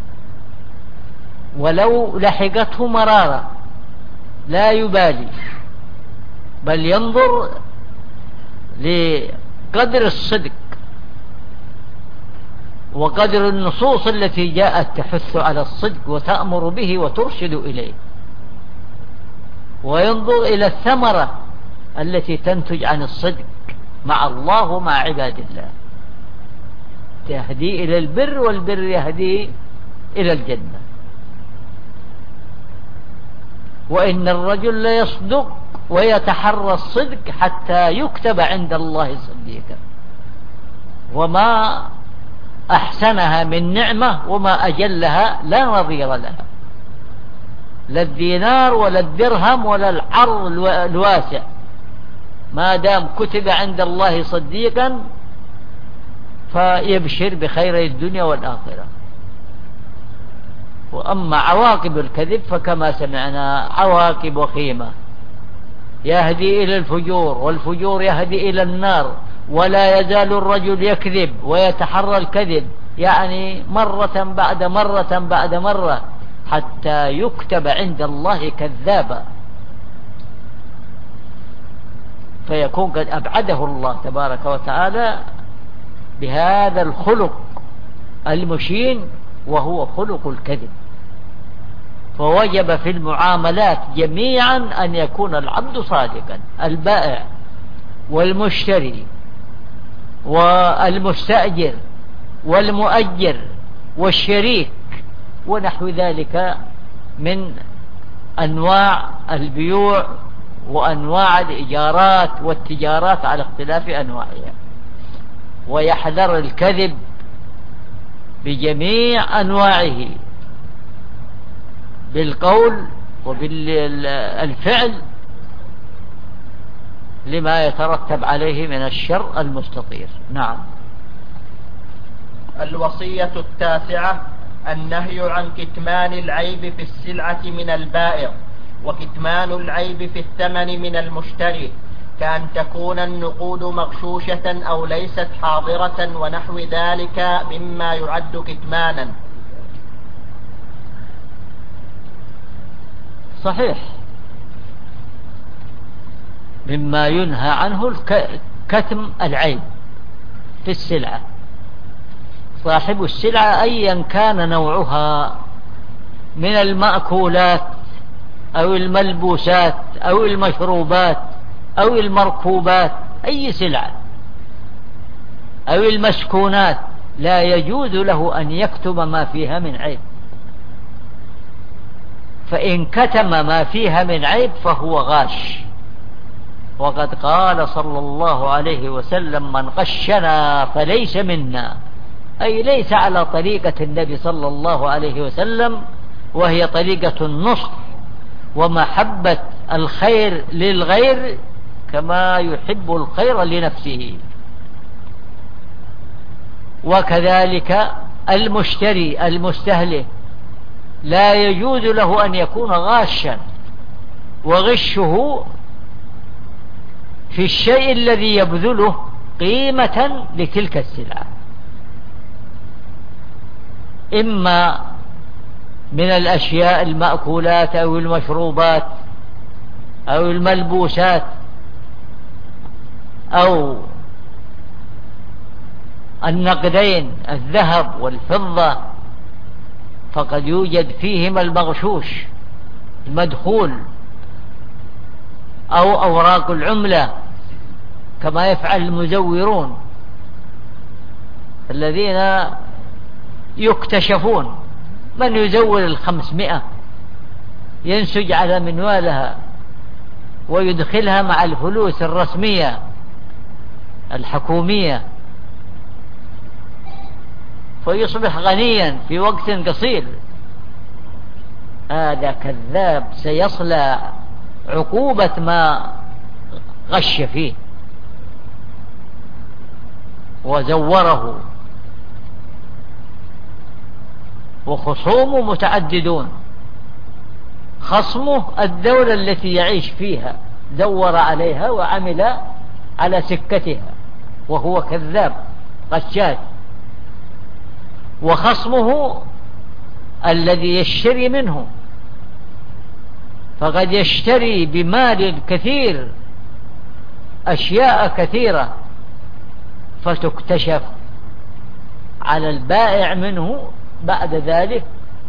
ولو لحقته مرارة لا يبالي، بل ينظر لقدر الصدق وقدر النصوص التي جاءت تحث على الصدق وتأمر به وترشد إليه، وينظر إلى الثمرة التي تنتج عن الصدق مع الله ومع عباد الله، تهدي إلى البر، والبر يهدي إلى الجنة. وإن الرجل ليصدق ويتحرى الصدق حتى يكتب عند الله صديقا، وما أحسنها من نعمة وما أجلها لا نظير لها، لا الدينار ولا الدرهم ولا العرض الواسع، ما دام كتب عند الله صديقا فيبشر بخير الدنيا والآخرة. وأما عواقب الكذب فكما سمعنا عواقب وخيمة، يهدي إلى الفجور، والفجور يهدي إلى النار، ولا يزال الرجل يكذب ويتحرى الكذب، يعني مرة بعد مرة بعد مرة، حتى يكتب عند الله كذابا، فيكون قد أبعده الله تبارك وتعالى بهذا الخلق المشين وهو خلق الكذب. فوجب في المعاملات جميعا أن يكون العبد صادقا، البائع والمشتري والمستأجر والمؤجر والشريك ونحو ذلك من أنواع البيوع وأنواع الإيجارات والتجارات على اختلاف أنواعها، ويحذر الكذب بجميع أنواعه، بالقول وبالفعل، لما يترتب عليه من الشر المستطير. نعم. الوصية التاسعة: النهي عن كتمان العيب في السلعة من البائع، وكتمان العيب في الثمن من المشتري، كأن تكون النقود مغشوشة أو ليست حاضرة ونحو ذلك مما يعد كتمانا. صحيح، مما ينهى عنه كتم العيب في السلعة. صاحب السلعة أيا كان نوعها من المأكولات أو الملبوسات أو المشروبات أو المركوبات، أي سلعة، أو المسكونات، لا يجوز له أن يكتم ما فيها من عيب، فإن كتم ما فيها من عيب فهو غاش. وقد قال صلى الله عليه وسلم: من غشنا فليس منا، أي ليس على طريقة النبي صلى الله عليه وسلم، وهي طريقة النصح ومحبة الخير للغير كما يحب الخير لنفسه. وكذلك المشتري المستهلك لا يجوز له أن يكون غاشا، وغشه في الشيء الذي يبذله قيمة لتلك السلعة، إما من الأشياء المأكولات أو المشروبات أو الملبوسات أو النقدين الذهب والفضة، فقد يوجد فيهما المغشوش المدخول، أو أوراق العملة كما يفعل المزورون الذين يكتشفون. من يزور 500 ينسج على منوالها ويدخلها مع الفلوس الرسمية الحكومية، فيصبح غنيا في وقت قصير. هذا كذاب سيصلى عقوبة ما غش فيه وزوره. وخصومه متعددون، خصمه الدولة التي يعيش فيها زور عليها وعمل على سكتها وهو كذاب غشاش، وخصمه الذي يشتري منه، فقد يشتري بمال كثير أشياء كثيرة فتكتشف على البائع منه بعد ذلك،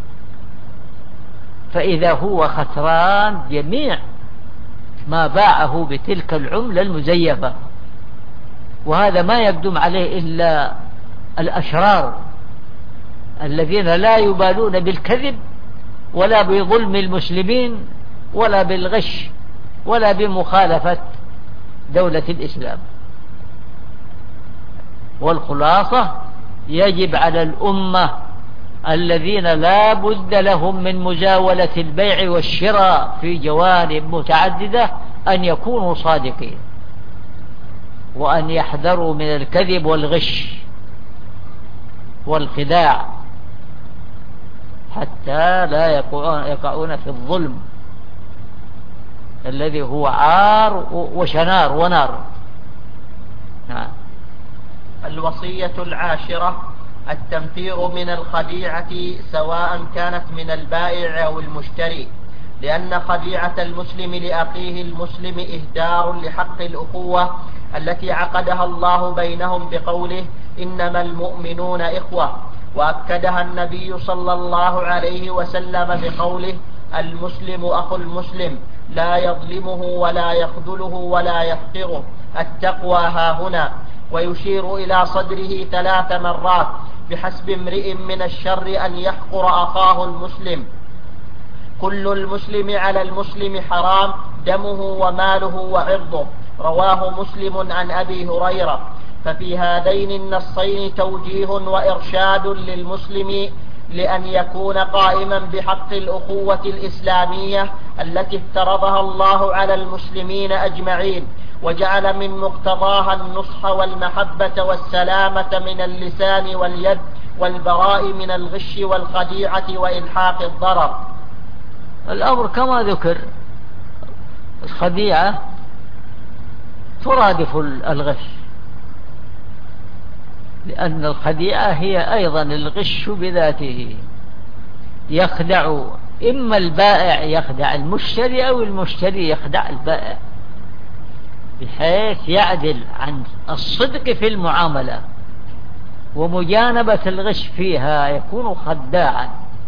فإذا هو خسران جميع ما باعه بتلك العملة المزيفة. وهذا ما يقدم عليه إلا الأشرار الذين لا يبالون بالكذب ولا بظلم المسلمين ولا بالغش ولا بمخالفة دولة الإسلام. والخلاصة: يجب على الأمة الذين لا بد لهم من مزاولة البيع والشراء في جوانب متعددة أن يكونوا صادقين، وأن يحذروا من الكذب والغش والخداع حتى لا يقعون في الظلم الذي هو عار وشنار ونار. الوصية العاشرة: التنفير من الخديعة سواء كانت من البائع أو المشتري، لأن خديعة المسلم لأخيه المسلم إهدار لحق الأخوة التي عقدها الله بينهم بقوله: إنما المؤمنون إخوة، وأكدها النبي صلى الله عليه وسلم بقوله: المسلم أخو المسلم لا يظلمه ولا يخذله ولا يحقره، التقوى هاهنا. ويشير إلى صدره 3 مرات: بحسب امرئ من الشر أن يحقر أخاه المسلم، كل المسلم على المسلم حرام، دمه وماله وعرضه. رواه مسلم عن أبي هريرة. ففي هذين النصين توجيه وإرشاد للمسلم لأن يكون قائما بحق الأخوة الإسلامية التي افترضها الله على المسلمين أجمعين، وجعل من مقتضاها النصح والمحبة والسلامة من اللسان واليد، والبراء من الغش والخديعة وإلحاق الضرر. الأمر كما ذكر، الخديعة ترادف الغش، لأن الخديعة هي أيضا الغش بذاته. يخدع إما البائع يخدع المشتري أو المشتري يخدع البائع، بحيث يعدل عن الصدق في المعاملة ومجانبة الغش فيها، يكون خداعا.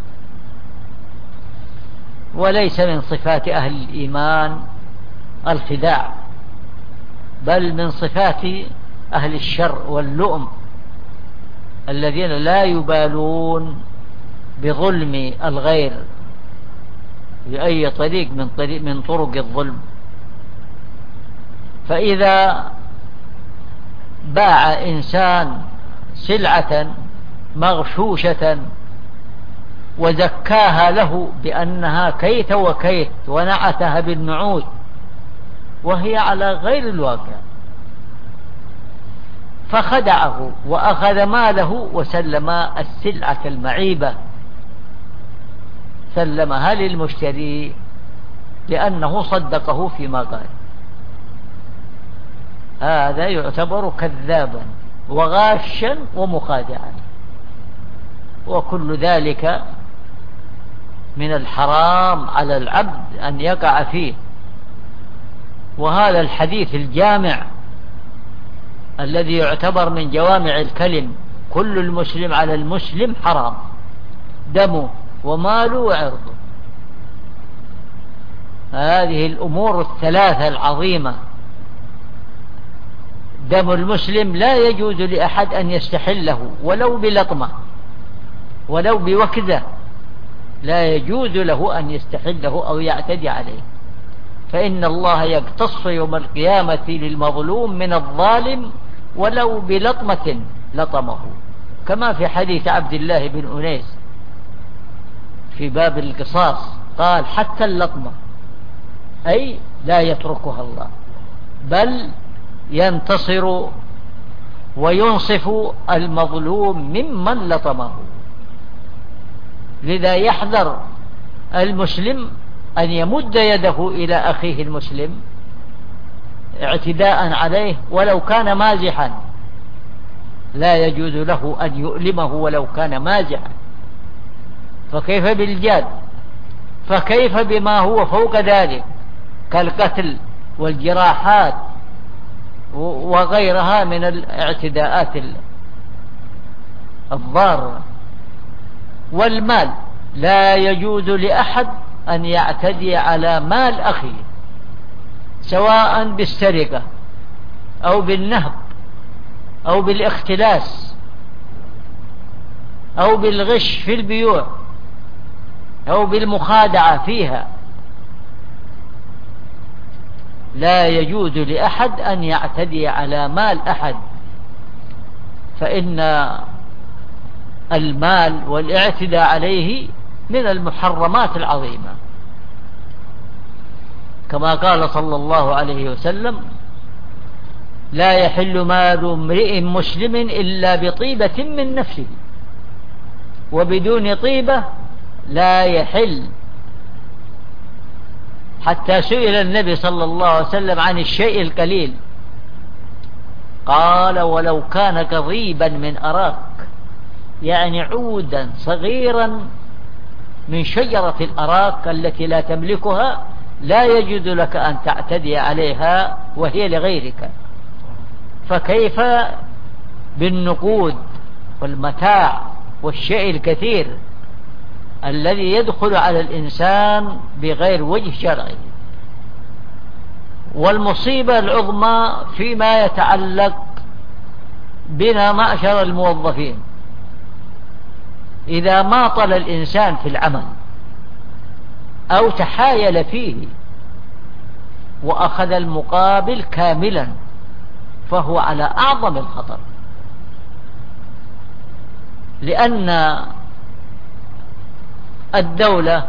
وليس من صفات أهل الإيمان الخداع، بل من صفات أهل الشر واللؤم. الذين لا يبالون بظلم الغير بأي طريق من طرق الظلم. فإذا باع إنسان سلعة مغشوشة وزكاها له بأنها كيت وكيت ونعتها بالنعوت وهي على غير الواقع، فخدعه وأخذ ماله وسلم السلعة المعيبة، سلمها للمشتري لأنه صدقه فيما قال، هذا يعتبر كذابا وغاشا ومخادعا، وكل ذلك من الحرام على العبد أن يقع فيه. وهذا الحديث الجامع الذي يعتبر من جوامع الكلم: كل المسلم على المسلم حرام، دمه وماله وعرضه. هذه الأمور الثلاثة العظيمة: دم المسلم لا يجوز لأحد أن يستحله ولو بلطمة ولو بوكزة، لا يجوز له أن يستحله أو يعتدي عليه، فإن الله يقتص يوم القيامة للمظلوم من الظالم ولو بلطمة لطمه، كما في حديث عبد الله بن أنيس في باب القصاص قال: حتى اللطمة، أي لا يتركها الله، بل ينتصر وينصف المظلوم ممن لطمه. لذا يحذر المسلم أن يمد يده إلى أخيه المسلم اعتداء عليه ولو كان مازحا، لا يجوز له أن يؤلمه ولو كان مازحا، فكيف بالجاد؟ فكيف بما هو فوق ذلك كالقتل والجراحات وغيرها من الاعتداءات الضارة. والمال لا يجوز لأحد أن يعتدي على مال أخيه، سواء بالسرقة أو بالنهب أو بالاختلاس أو بالغش في البيوع أو بالمخادعة فيها. لا يجوز لأحد أن يعتدي على مال أحد، فإن المال والاعتداء عليه من المحرمات العظيمة، كما قال صلى الله عليه وسلم: لا يحل مال امرئ مسلم إلا بطيبة من نفسه، وبدون طيبة لا يحل. حتى سئل النبي صلى الله عليه وسلم عن الشيء القليل، قال: ولو كان قضيبا من أراك، يعني عودا صغيرا من شجرة الأراك التي لا تملكها، لا يجوز لك أن تعتدي عليها وهي لغيرك، فكيف بالنقود والمتاع والشيء الكثير الذي يدخل على الإنسان بغير وجه شرعي. والمصيبة العظمى فيما يتعلق بنا معشر الموظفين: إذا ما طل الإنسان في العمل أو تحايل فيه وأخذ المقابل كاملا فهو على أعظم الخطر، لأن الدولة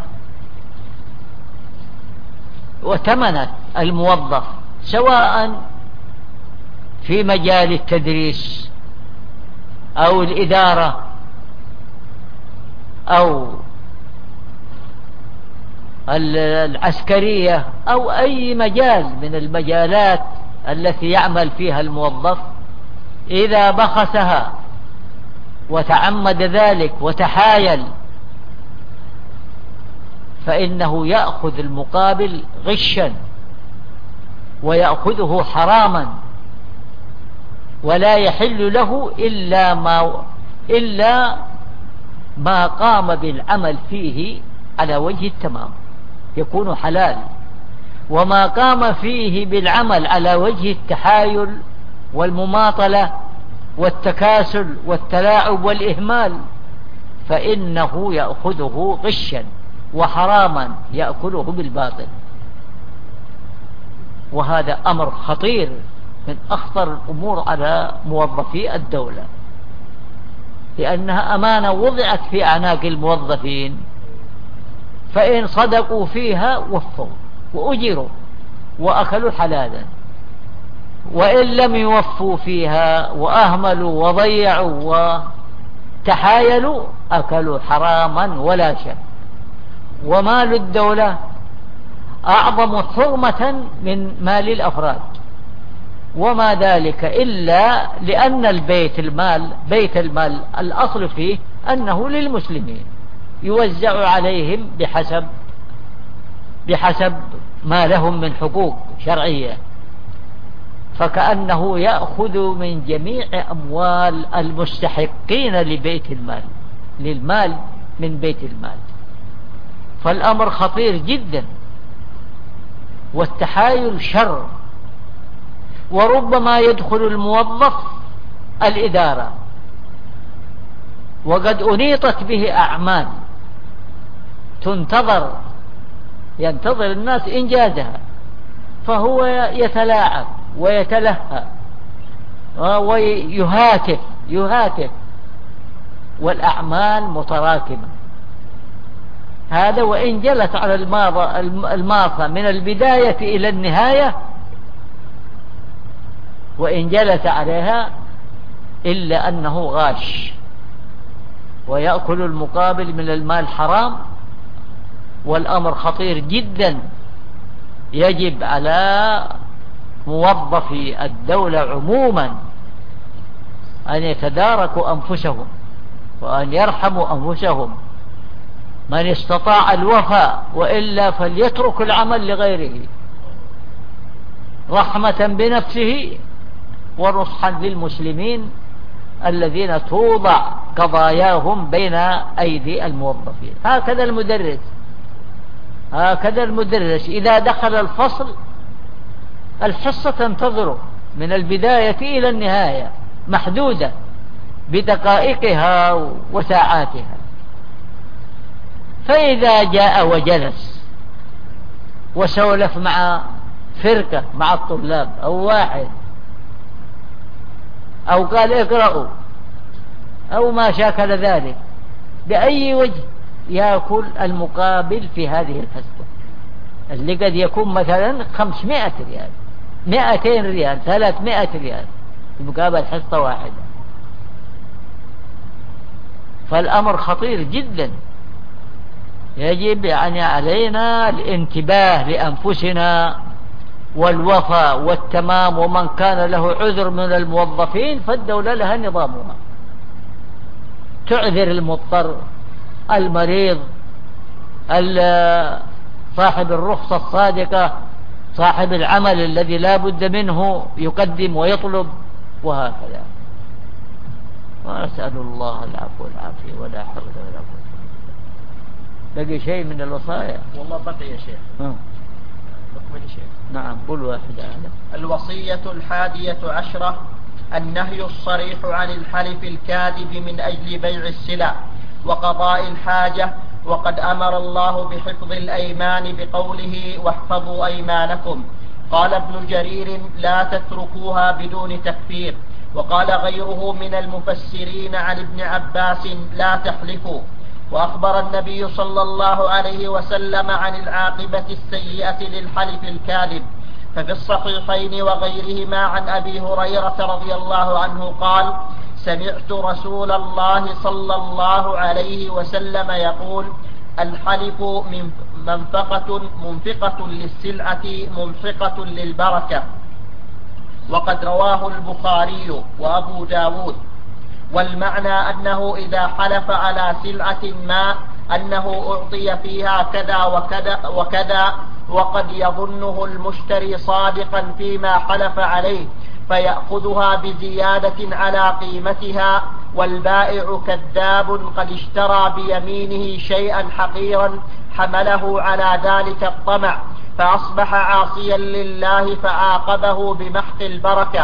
وتمنت الموظف سواء في مجال التدريس أو الإدارة أو العسكرية أو أي مجال من المجالات التي يعمل فيها الموظف، إذا بخسها وتعمد ذلك وتحايل فإنه يأخذ المقابل غشا ويأخذه حراما، ولا يحل له إلا ما قام بالعمل فيه على وجه التمام يكون حلال، وما قام فيه بالعمل على وجه التحايل والمماطلة والتكاسل والتلاعب والإهمال، فإنه يأخذه غشا وحراما يأكله بالباطل. وهذا أمر خطير من أخطر الأمور على موظفي الدولة، لأنها أمانة وضعت في أعناق الموظفين، فإن صدقوا فيها وفوا وأجروا وأكلوا حلالا، وإن لم يوفوا فيها وأهملوا وضيعوا وتحايلوا أكلوا حراما ولا شك. ومال الدولة أعظم حرمة من مال الأفراد، وما ذلك إلا لأن بيت المال الأصل فيه أنه للمسلمين، يوزع عليهم بحسب ما لهم من حقوق شرعية، فكأنه يأخذ من جميع أموال المستحقين للمال من بيت المال. فالأمر خطير جدا، والتحايل شر. وربما يدخل الموظف الإدارة وقد أنيطت به أعمال ينتظر الناس إنجازها، فهو يتلاعب ويتلهى ويهاتف والأعمال متراكمة. هذا وإن جلت على الماضة من البداية إلى النهاية، وإن جلت عليها، إلا أنه غاش ويأكل المقابل من المال حرام. والأمر خطير جدا، يجب على موظفي الدولة عموما أن يتداركوا أنفسهم وأن يرحموا أنفسهم. من استطاع الوفاء، وإلا فليترك العمل لغيره، رحمة بنفسه ونصحا للمسلمين الذين توضع قضاياهم بين أيدي الموظفين. هكذا المدرس إذا دخل الفصل الحصة تنتظره من البداية إلى النهاية، محدودة بدقائقها وساعاتها. فإذا جاء وجلس وسولف مع فرقة مع الطلاب أو واحد، أو قال اقرأوا أو ما شاكل ذلك، بأي وجه يأكل المقابل في هذه الحصة، اللي قد يكون مثلا 500 ريال، 200 ريال، 300 ريال مقابل حصة واحدة. فالأمر خطير جدا، يجب علينا الانتباه لأنفسنا والوفاء والتمام. ومن كان له عذر من الموظفين فالدولة لها نظامها، تعذر المضطر، المريض، صاحب الرخصة الصادقة، صاحب العمل الذي لا بد منه يقدم ويطلب، وهكذا. وأسأل الله العفو والعافية، ولا حول ولا قوة. بقي شيء من الوصايا؟ والله بقي يا شيخ. بقي شيء. نعم، قل واحدة. الوصية 11 النهي الصريح عن الحلف الكاذب من أجل بيع السلع وقضاء الحاجة. وقد أمر الله بحفظ الأيمان بقوله واحفظوا أيمانكم. قال ابن جرير لا تتركوها بدون تكفير. وقال غيره من المفسرين عن ابن عباس لا تحلفوا. وأخبر النبي صلى الله عليه وسلم عن العاقبة السيئة للحلف الكاذب، ففي الصحيحين وغيرهما عن أبي هريرة رضي الله عنه قال سمعت رسول الله صلى الله عليه وسلم يقول الحلف منفقة للسلعة ممحقة للبركة. وقد رواه البخاري وأبو داود. والمعنى أنه إذا حلف على سلعة ما أنه أعطي فيها كذا وكذا وكذا، وقد يظنه المشتري صادقا فيما حلف عليه فيأخذها بزيادة على قيمتها، والبائع كذاب قد اشترى بيمينه شيئا حقيرا حمله على ذلك الطمع فأصبح عاصيا لله فعاقبه بمحق البركة.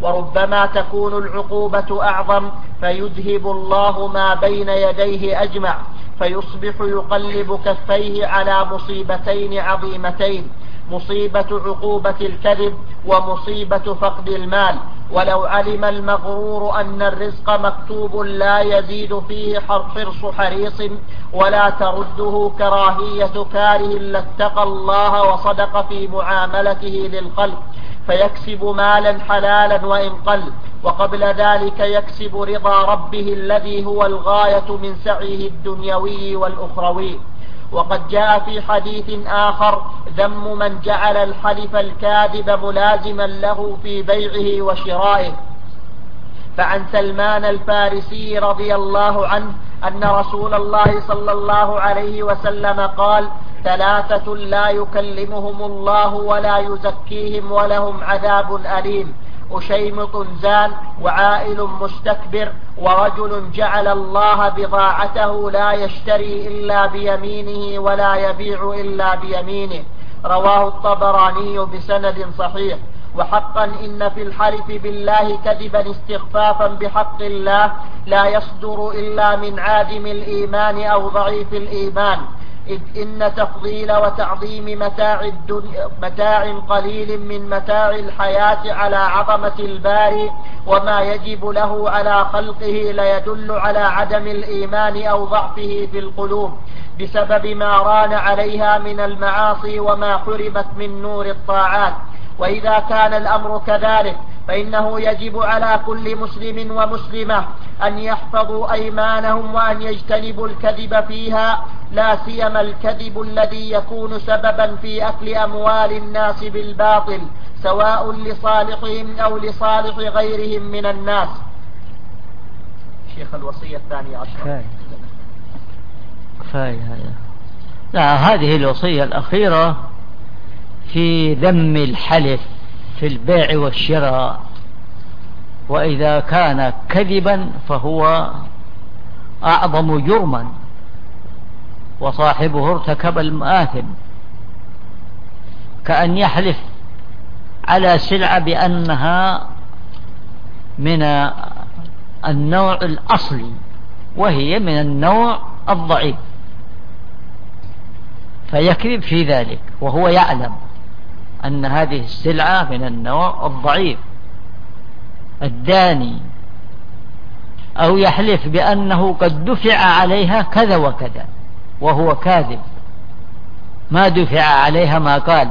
وربما تكون العقوبة أعظم فيذهب الله ما بين يديه أجمع، فيصبح يقلب كفيه على مصيبتين عظيمتين: مصيبة عقوبة الكذب ومصيبة فقد المال. ولو علم المغرور أن الرزق مكتوب لا يزيد فيه حرص حريص ولا ترده كراهية كاره لاتقى الله وصدق في معاملته للخلق، فيكسب مالا حلالا وإن قل، وقبل ذلك يكسب رضا ربه الذي هو الغاية من سعيه الدنيوي والأخروي. وقد جاء في حديث آخر ذم من جعل الحلف الكاذب ملازما له في بيعه وشرائه. فعن سلمان الفارسي رضي الله عنه أن رسول الله صلى الله عليه وسلم قال: 3 لا يكلمهم الله ولا يزكيهم ولهم عذاب أليم: أشيمط زان، وعائل مستكبر، ورجل جعل الله بضاعته لا يشتري إلا بيمينه ولا يبيع إلا بيمينه. رواه الطبراني بسند صحيح. وحقا إن في الحلف بالله كذبا استخفافا بحق الله لا يصدر إلا من عادم الإيمان أو ضعيف الإيمان، إذ إن تفضيل وتعظيم متاع قليل من متاع الحياة على عظمة الباري وما يجب له على خلقه ليدل على عدم الإيمان أو ضعفه في القلوب بسبب ما ران عليها من المعاصي وما حرمت من نور الطاعات. وإذا كان الأمر كذلك فإنه يجب على كل مسلم ومسلمة أن يحفظوا أيمانهم وأن يجتنبوا الكذب فيها، لا سيما الكذب الذي يكون سببا في أكل أموال الناس بالباطل، سواء لصالحهم أو لصالح غيرهم من الناس. شيخ الوصية 12. كفاية هذا. لا، هذه الوصية الأخيرة في ذم الحلف في البيع والشراء، وإذا كان كذبا فهو أعظم جرما وصاحبه ارتكب المآثم، كأن يحلف على سلعة بأنها من النوع الأصلي وهي من النوع الضعيف، فيكذب في ذلك وهو يعلم أن هذه السلعة من النوع الضعيف الداني، أو يحلف بأنه قد دفع عليها كذا وكذا وهو كاذب، ما دفع عليها ما قال،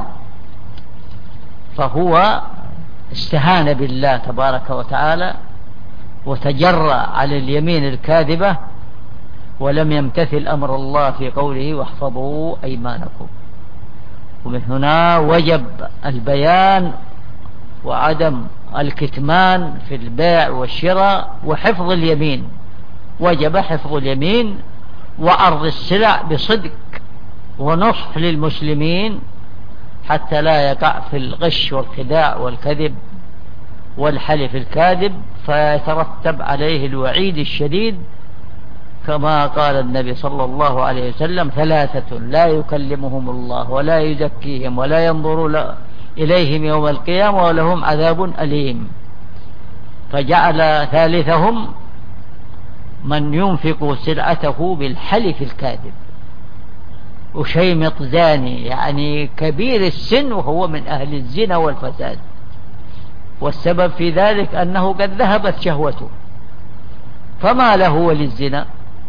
فهو استهان بالله تبارك وتعالى وتجرأ على اليمين الكاذبة ولم يمتثل أمر الله في قوله: واحفظوا أيمانكم. ومن هنا وجب البيان وعدم الكتمان في البيع والشراء وحفظ اليمين، وجب حفظ اليمين وعرض السلع بصدق ونصح للمسلمين حتى لا يقع في الغش والخداع والكذب والحلف الكاذب فيترتب عليه الوعيد الشديد، كما قال النبي صلى الله عليه وسلم: 3 لا يكلمهم الله ولا يزكيهم ولا ينظر إليهم يوم القيامة ولهم عذاب أليم. فجعل ثالثهم من ينفق سلعته بالحلف الكاذب، أشيمط زاني، يعني كبير السن وهو من أهل الزنا والفساد، والسبب في ذلك أنه قد ذهبت شهوته فما له وللزنا.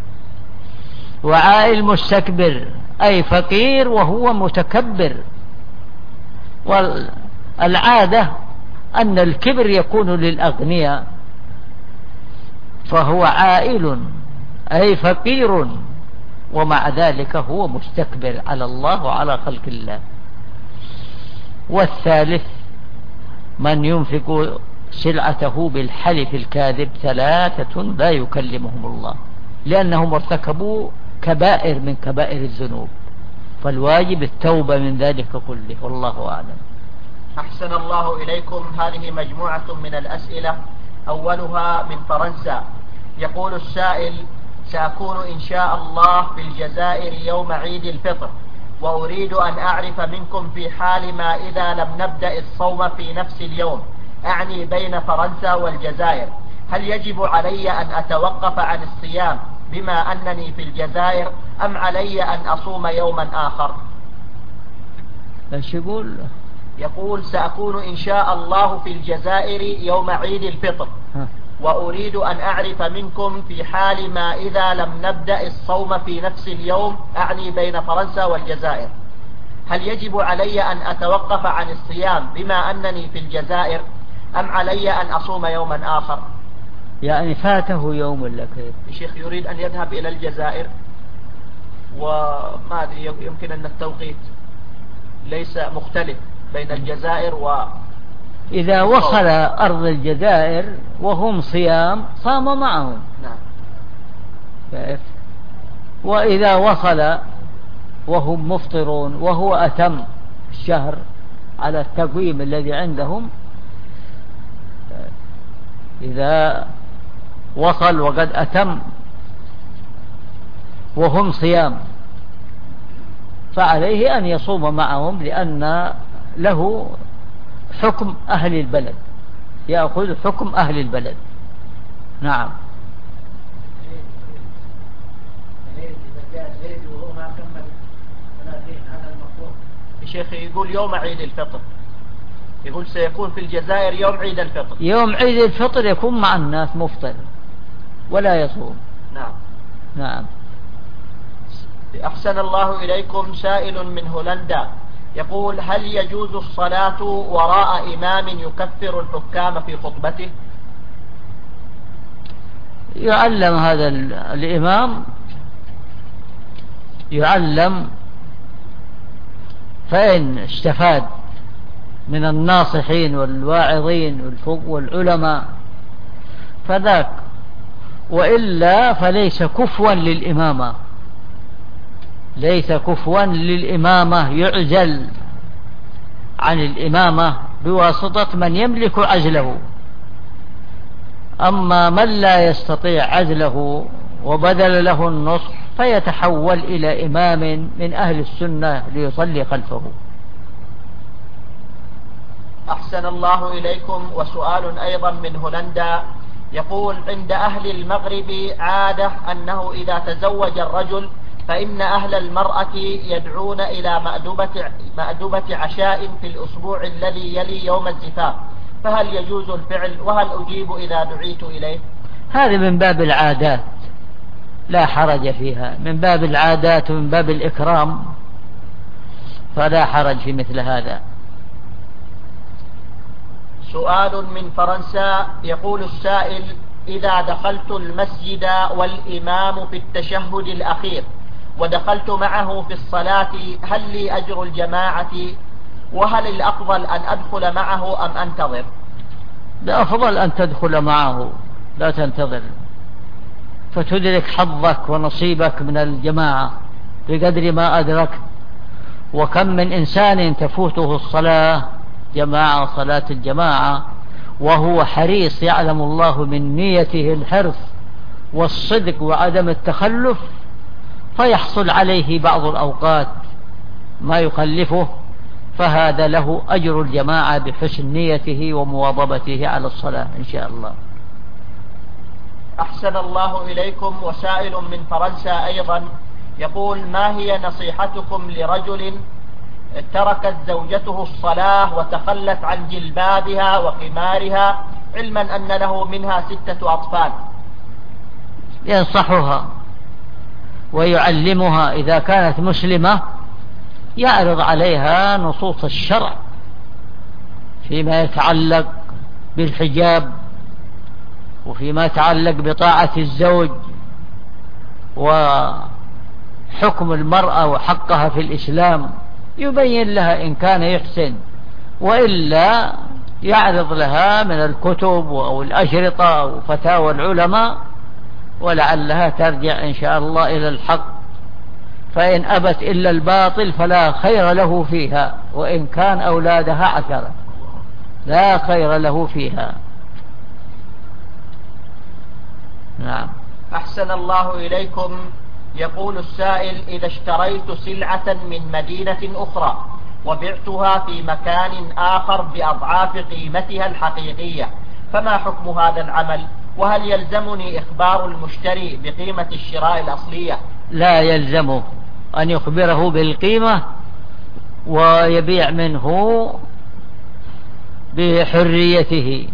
وعائل مستكبر، أي فقير وهو متكبر، والعادة أن الكبر يكون للأغنياء، فهو عائل أي فقير ومع ذلك هو مستكبر على الله وعلى خلق الله. والثالث من ينفق سلعته بالحلف الكاذب، 3 لا يكلمهم الله، لأنهم ارتكبوا كبائر من كبائر الذنوب، فالواجب التوبة من ذلك كله، والله أعلم. أحسن الله إليكم. هذه مجموعة من الأسئلة، أولها من فرنسا. يقول السائل: سأكون إن شاء الله في الجزائر يوم عيد الفطر، وأريد أن أعرف منكم في حال ما إذا لم نبدأ الصوم في نفس اليوم، أعني بين فرنسا والجزائر، هل يجب علي أن أتوقف عن الصيام بما أنني في الجزائر، أم علي أن أصوم يوما آخر؟ ايش يقول؟ يقول سأكون إن شاء الله في الجزائر يوم عيد الفطر، وأريد أن أعرف منكم في حال ما إذا لم نبدأ الصوم في نفس اليوم، أعني بين فرنسا والجزائر، هل يجب علي أن أتوقف عن الصيام بما أنني في الجزائر، أم علي أن أصوم يوما آخر؟ يعني فاته يوم ولا كيف؟ الشيخ يريد أن يذهب إلى الجزائر، وما أدري يمكن أن التوقيت ليس مختلف بين الجزائر إذا وصل أرض الجزائر وهم صيام صام معهم. نعم. كيف؟ وإذا وصل وهم مفطرون وهو أتم الشهر على التقويم الذي عندهم، إذا وصل وقد أتم وهم صيام فعليه أن يصوم معهم، لأن له حكم أهل البلد، يأخذ حكم أهل البلد. نعم. الشيخ يقول يوم عيد الفطر، يقول سيكون في الجزائر يوم عيد الفطر، يوم عيد الفطر يكون مع الناس مفطر ولا يصوم. نعم. نعم. أحسن الله إليكم، سائل من هولندا يقول هل يجوز الصلاة وراء إمام يكفر الحكام في خطبته؟ يعلم هذا الإمام، يعلم، فإن استفاد من الناصحين والواعظين والعلماء فذاك، وإلا فليس كفوا للإمامة، ليس كفوا للإمامة، يعزل عن الإمامة بواسطة من يملك عزله. أما من لا يستطيع عزله وبذل له النصح فيتحول إلى إمام من أهل السنة ليصلي خلفه. أحسن الله إليكم، وسؤال أيضا من هولندا يقول عند أهل المغرب عادة أنه إذا تزوج الرجل فإن أهل المرأة يدعون إلى مأدبة عشاء في الأسبوع الذي يلي يوم الزفاف، فهل يجوز الفعل، وهل أجيب إذا دعيت إليه؟ هذه من باب العادات لا حرج فيها، من باب العادات ومن باب الإكرام، فلا حرج في مثل هذا. سؤال من فرنسا يقول السائل إذا دخلت المسجد والإمام في التشهد الأخير ودخلت معه في الصلاة هل لي أجر الجماعة، وهل الأفضل أن أدخل معه أم أنتظر؟ الأفضل أن تدخل معه، لا تنتظر، فتدرك حظك ونصيبك من الجماعة بقدر ما أدركت. وكم من إنسان تفوته الصلاة جماعة، صلاة الجماعة، وهو حريص، يعلم الله من نيته الحرص والصدق وعدم التخلف، فيحصل عليه بعض الأوقات ما يخلفه، فهذا له أجر الجماعة بحسن نيته ومواظبته على الصلاة إن شاء الله. أحسن الله إليكم، وسائل من فرنسا أيضا يقول ما هي نصيحتكم لرجل تركت زوجته الصلاة وتخلت عن جلبابها وخمارها علما أن له منها 6 أطفال؟ ينصحها ويعلمها، إذا كانت مسلمة يعرض عليها نصوص الشرع فيما يتعلق بالحجاب وفيما يتعلق بطاعة الزوج وحكم المرأة وحقها في الإسلام، يبين لها إن كان يحسن، وإلا يعرض لها من الكتب أو الأشرطة أو فتاوى العلماء، ولعلها ترجع إن شاء الله إلى الحق، فإن أبت إلا الباطل فلا خير له فيها، وإن كان أولادها 10 لا خير له فيها. نعم. أحسن الله إليكم، يقول السائل إذا اشتريت سلعة من مدينة أخرى وبعتها في مكان آخر بأضعاف قيمتها الحقيقية، فما حكم هذا العمل؟ وهل يلزمني إخبار المشتري بقيمة الشراء الأصلية؟ لا يلزمه أن يخبره بالقيمة ويبيع منه بحريته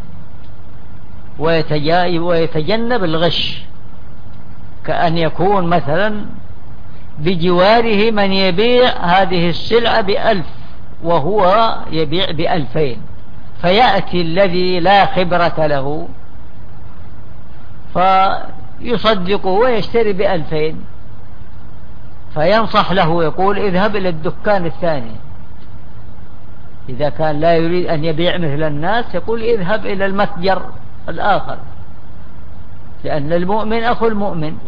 ويتجنب الغش، كأن يكون مثلا بجواره من يبيع هذه السلعة ب1000 وهو يبيع ب2000، فيأتي الذي لا خبرة له فيصدقه ويشتري ب2000، فينصح له يقول اذهب إلى الدكان الثاني. إذا كان لا يريد أن يبيع مثل الناس يقول اذهب إلى المتجر الآخر، لأن المؤمن أخو المؤمن.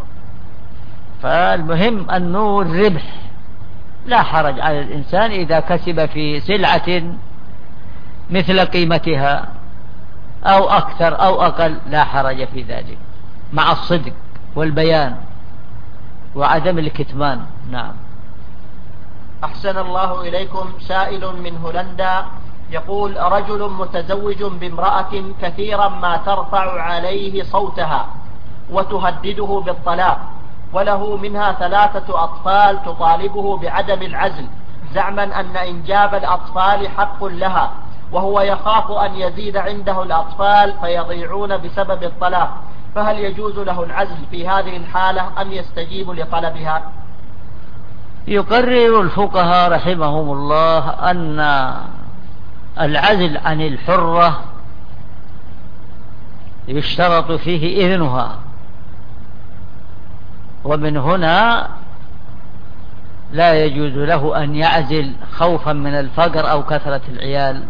فالمهم أنه الربح، لا حرج على الإنسان إذا كسب في سلعة مثل قيمتها أو أكثر أو أقل، لا حرج في ذلك، مع الصدق والبيان وعدم الكتمان. نعم. أحسن الله إليكم. سائل من هولندا يقول: رجل متزوج بامرأة كثيرا ما ترفع عليه صوتها وتهدده بالطلاق، وله منها 3 أطفال تطالبه بعدم العزل، زعما أن إنجاب الأطفال حق لها، وهو يخاف أن يزيد عنده الأطفال فيضيعون بسبب الطلاق، فهل يجوز له العزل في هذه الحالة أم يستجيب لطلبها؟ يقرر الفقهاء رحمهم الله أن العزل عن الحرة يشترط فيه إذنها، ومن هنا لا يجوز له أن يعزل خوفا من الفقر أو كثرة العيال،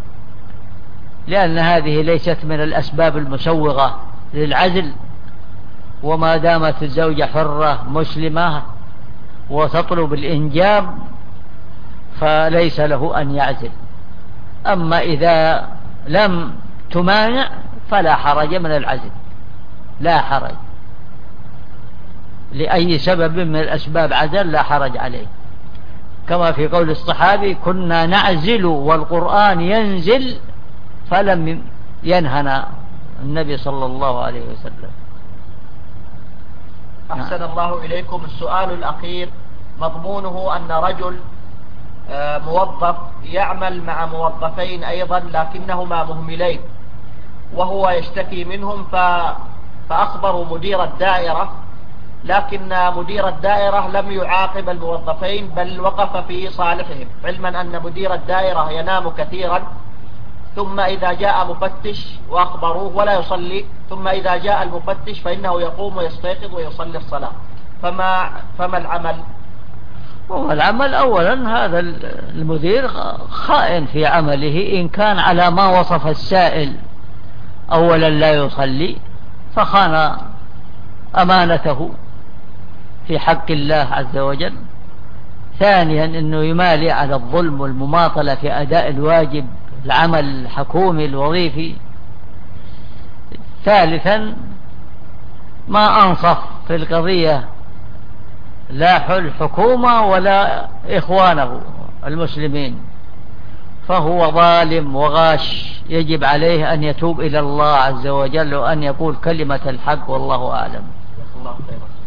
لأن هذه ليست من الأسباب المسوغة للعزل. وما دامت الزوجة حرة مسلمة وتطلب الإنجاب فليس له أن يعزل. أما إذا لم تمانع فلا حرج من العزل، لا حرج، لأي سبب من الأسباب عزل لا حرج عليه، كما في قول الصحابي: كنا نعزل والقرآن ينزل فلم ينهنا النبي صلى الله عليه وسلم. أحسن الله إليكم. السؤال الأخير مضمونه أن رجل موظف يعمل مع موظفين أيضا لكنهما مهملين، وهو يشتكي منهم فأخبروا مدير الدائرة، لكن مدير الدائرة لم يعاقب الموظفين بل وقف في صالحهم، علما أن مدير الدائرة ينام كثيرا، ثم إذا جاء مفتش وأخبروه ولا يصلي، ثم إذا جاء المفتش فإنه يقوم ويستيقظ ويصلي الصلاة، فما العمل؟ العمل أولا هذا المدير خائن في عمله، إن كان على ما وصف السائل أولا لا يصلي فخان أمانته في حق الله عز وجل، ثانيا أنه يمالي على الظلم والمماطلة في أداء الواجب العمل الحكومي الوظيفي، ثالثا ما أنصف في القضية لا الحكومة ولا إخوانه المسلمين، فهو ظالم وغاش، يجب عليه أن يتوب إلى الله عز وجل وأن يقول كلمة الحق، والله أعلم.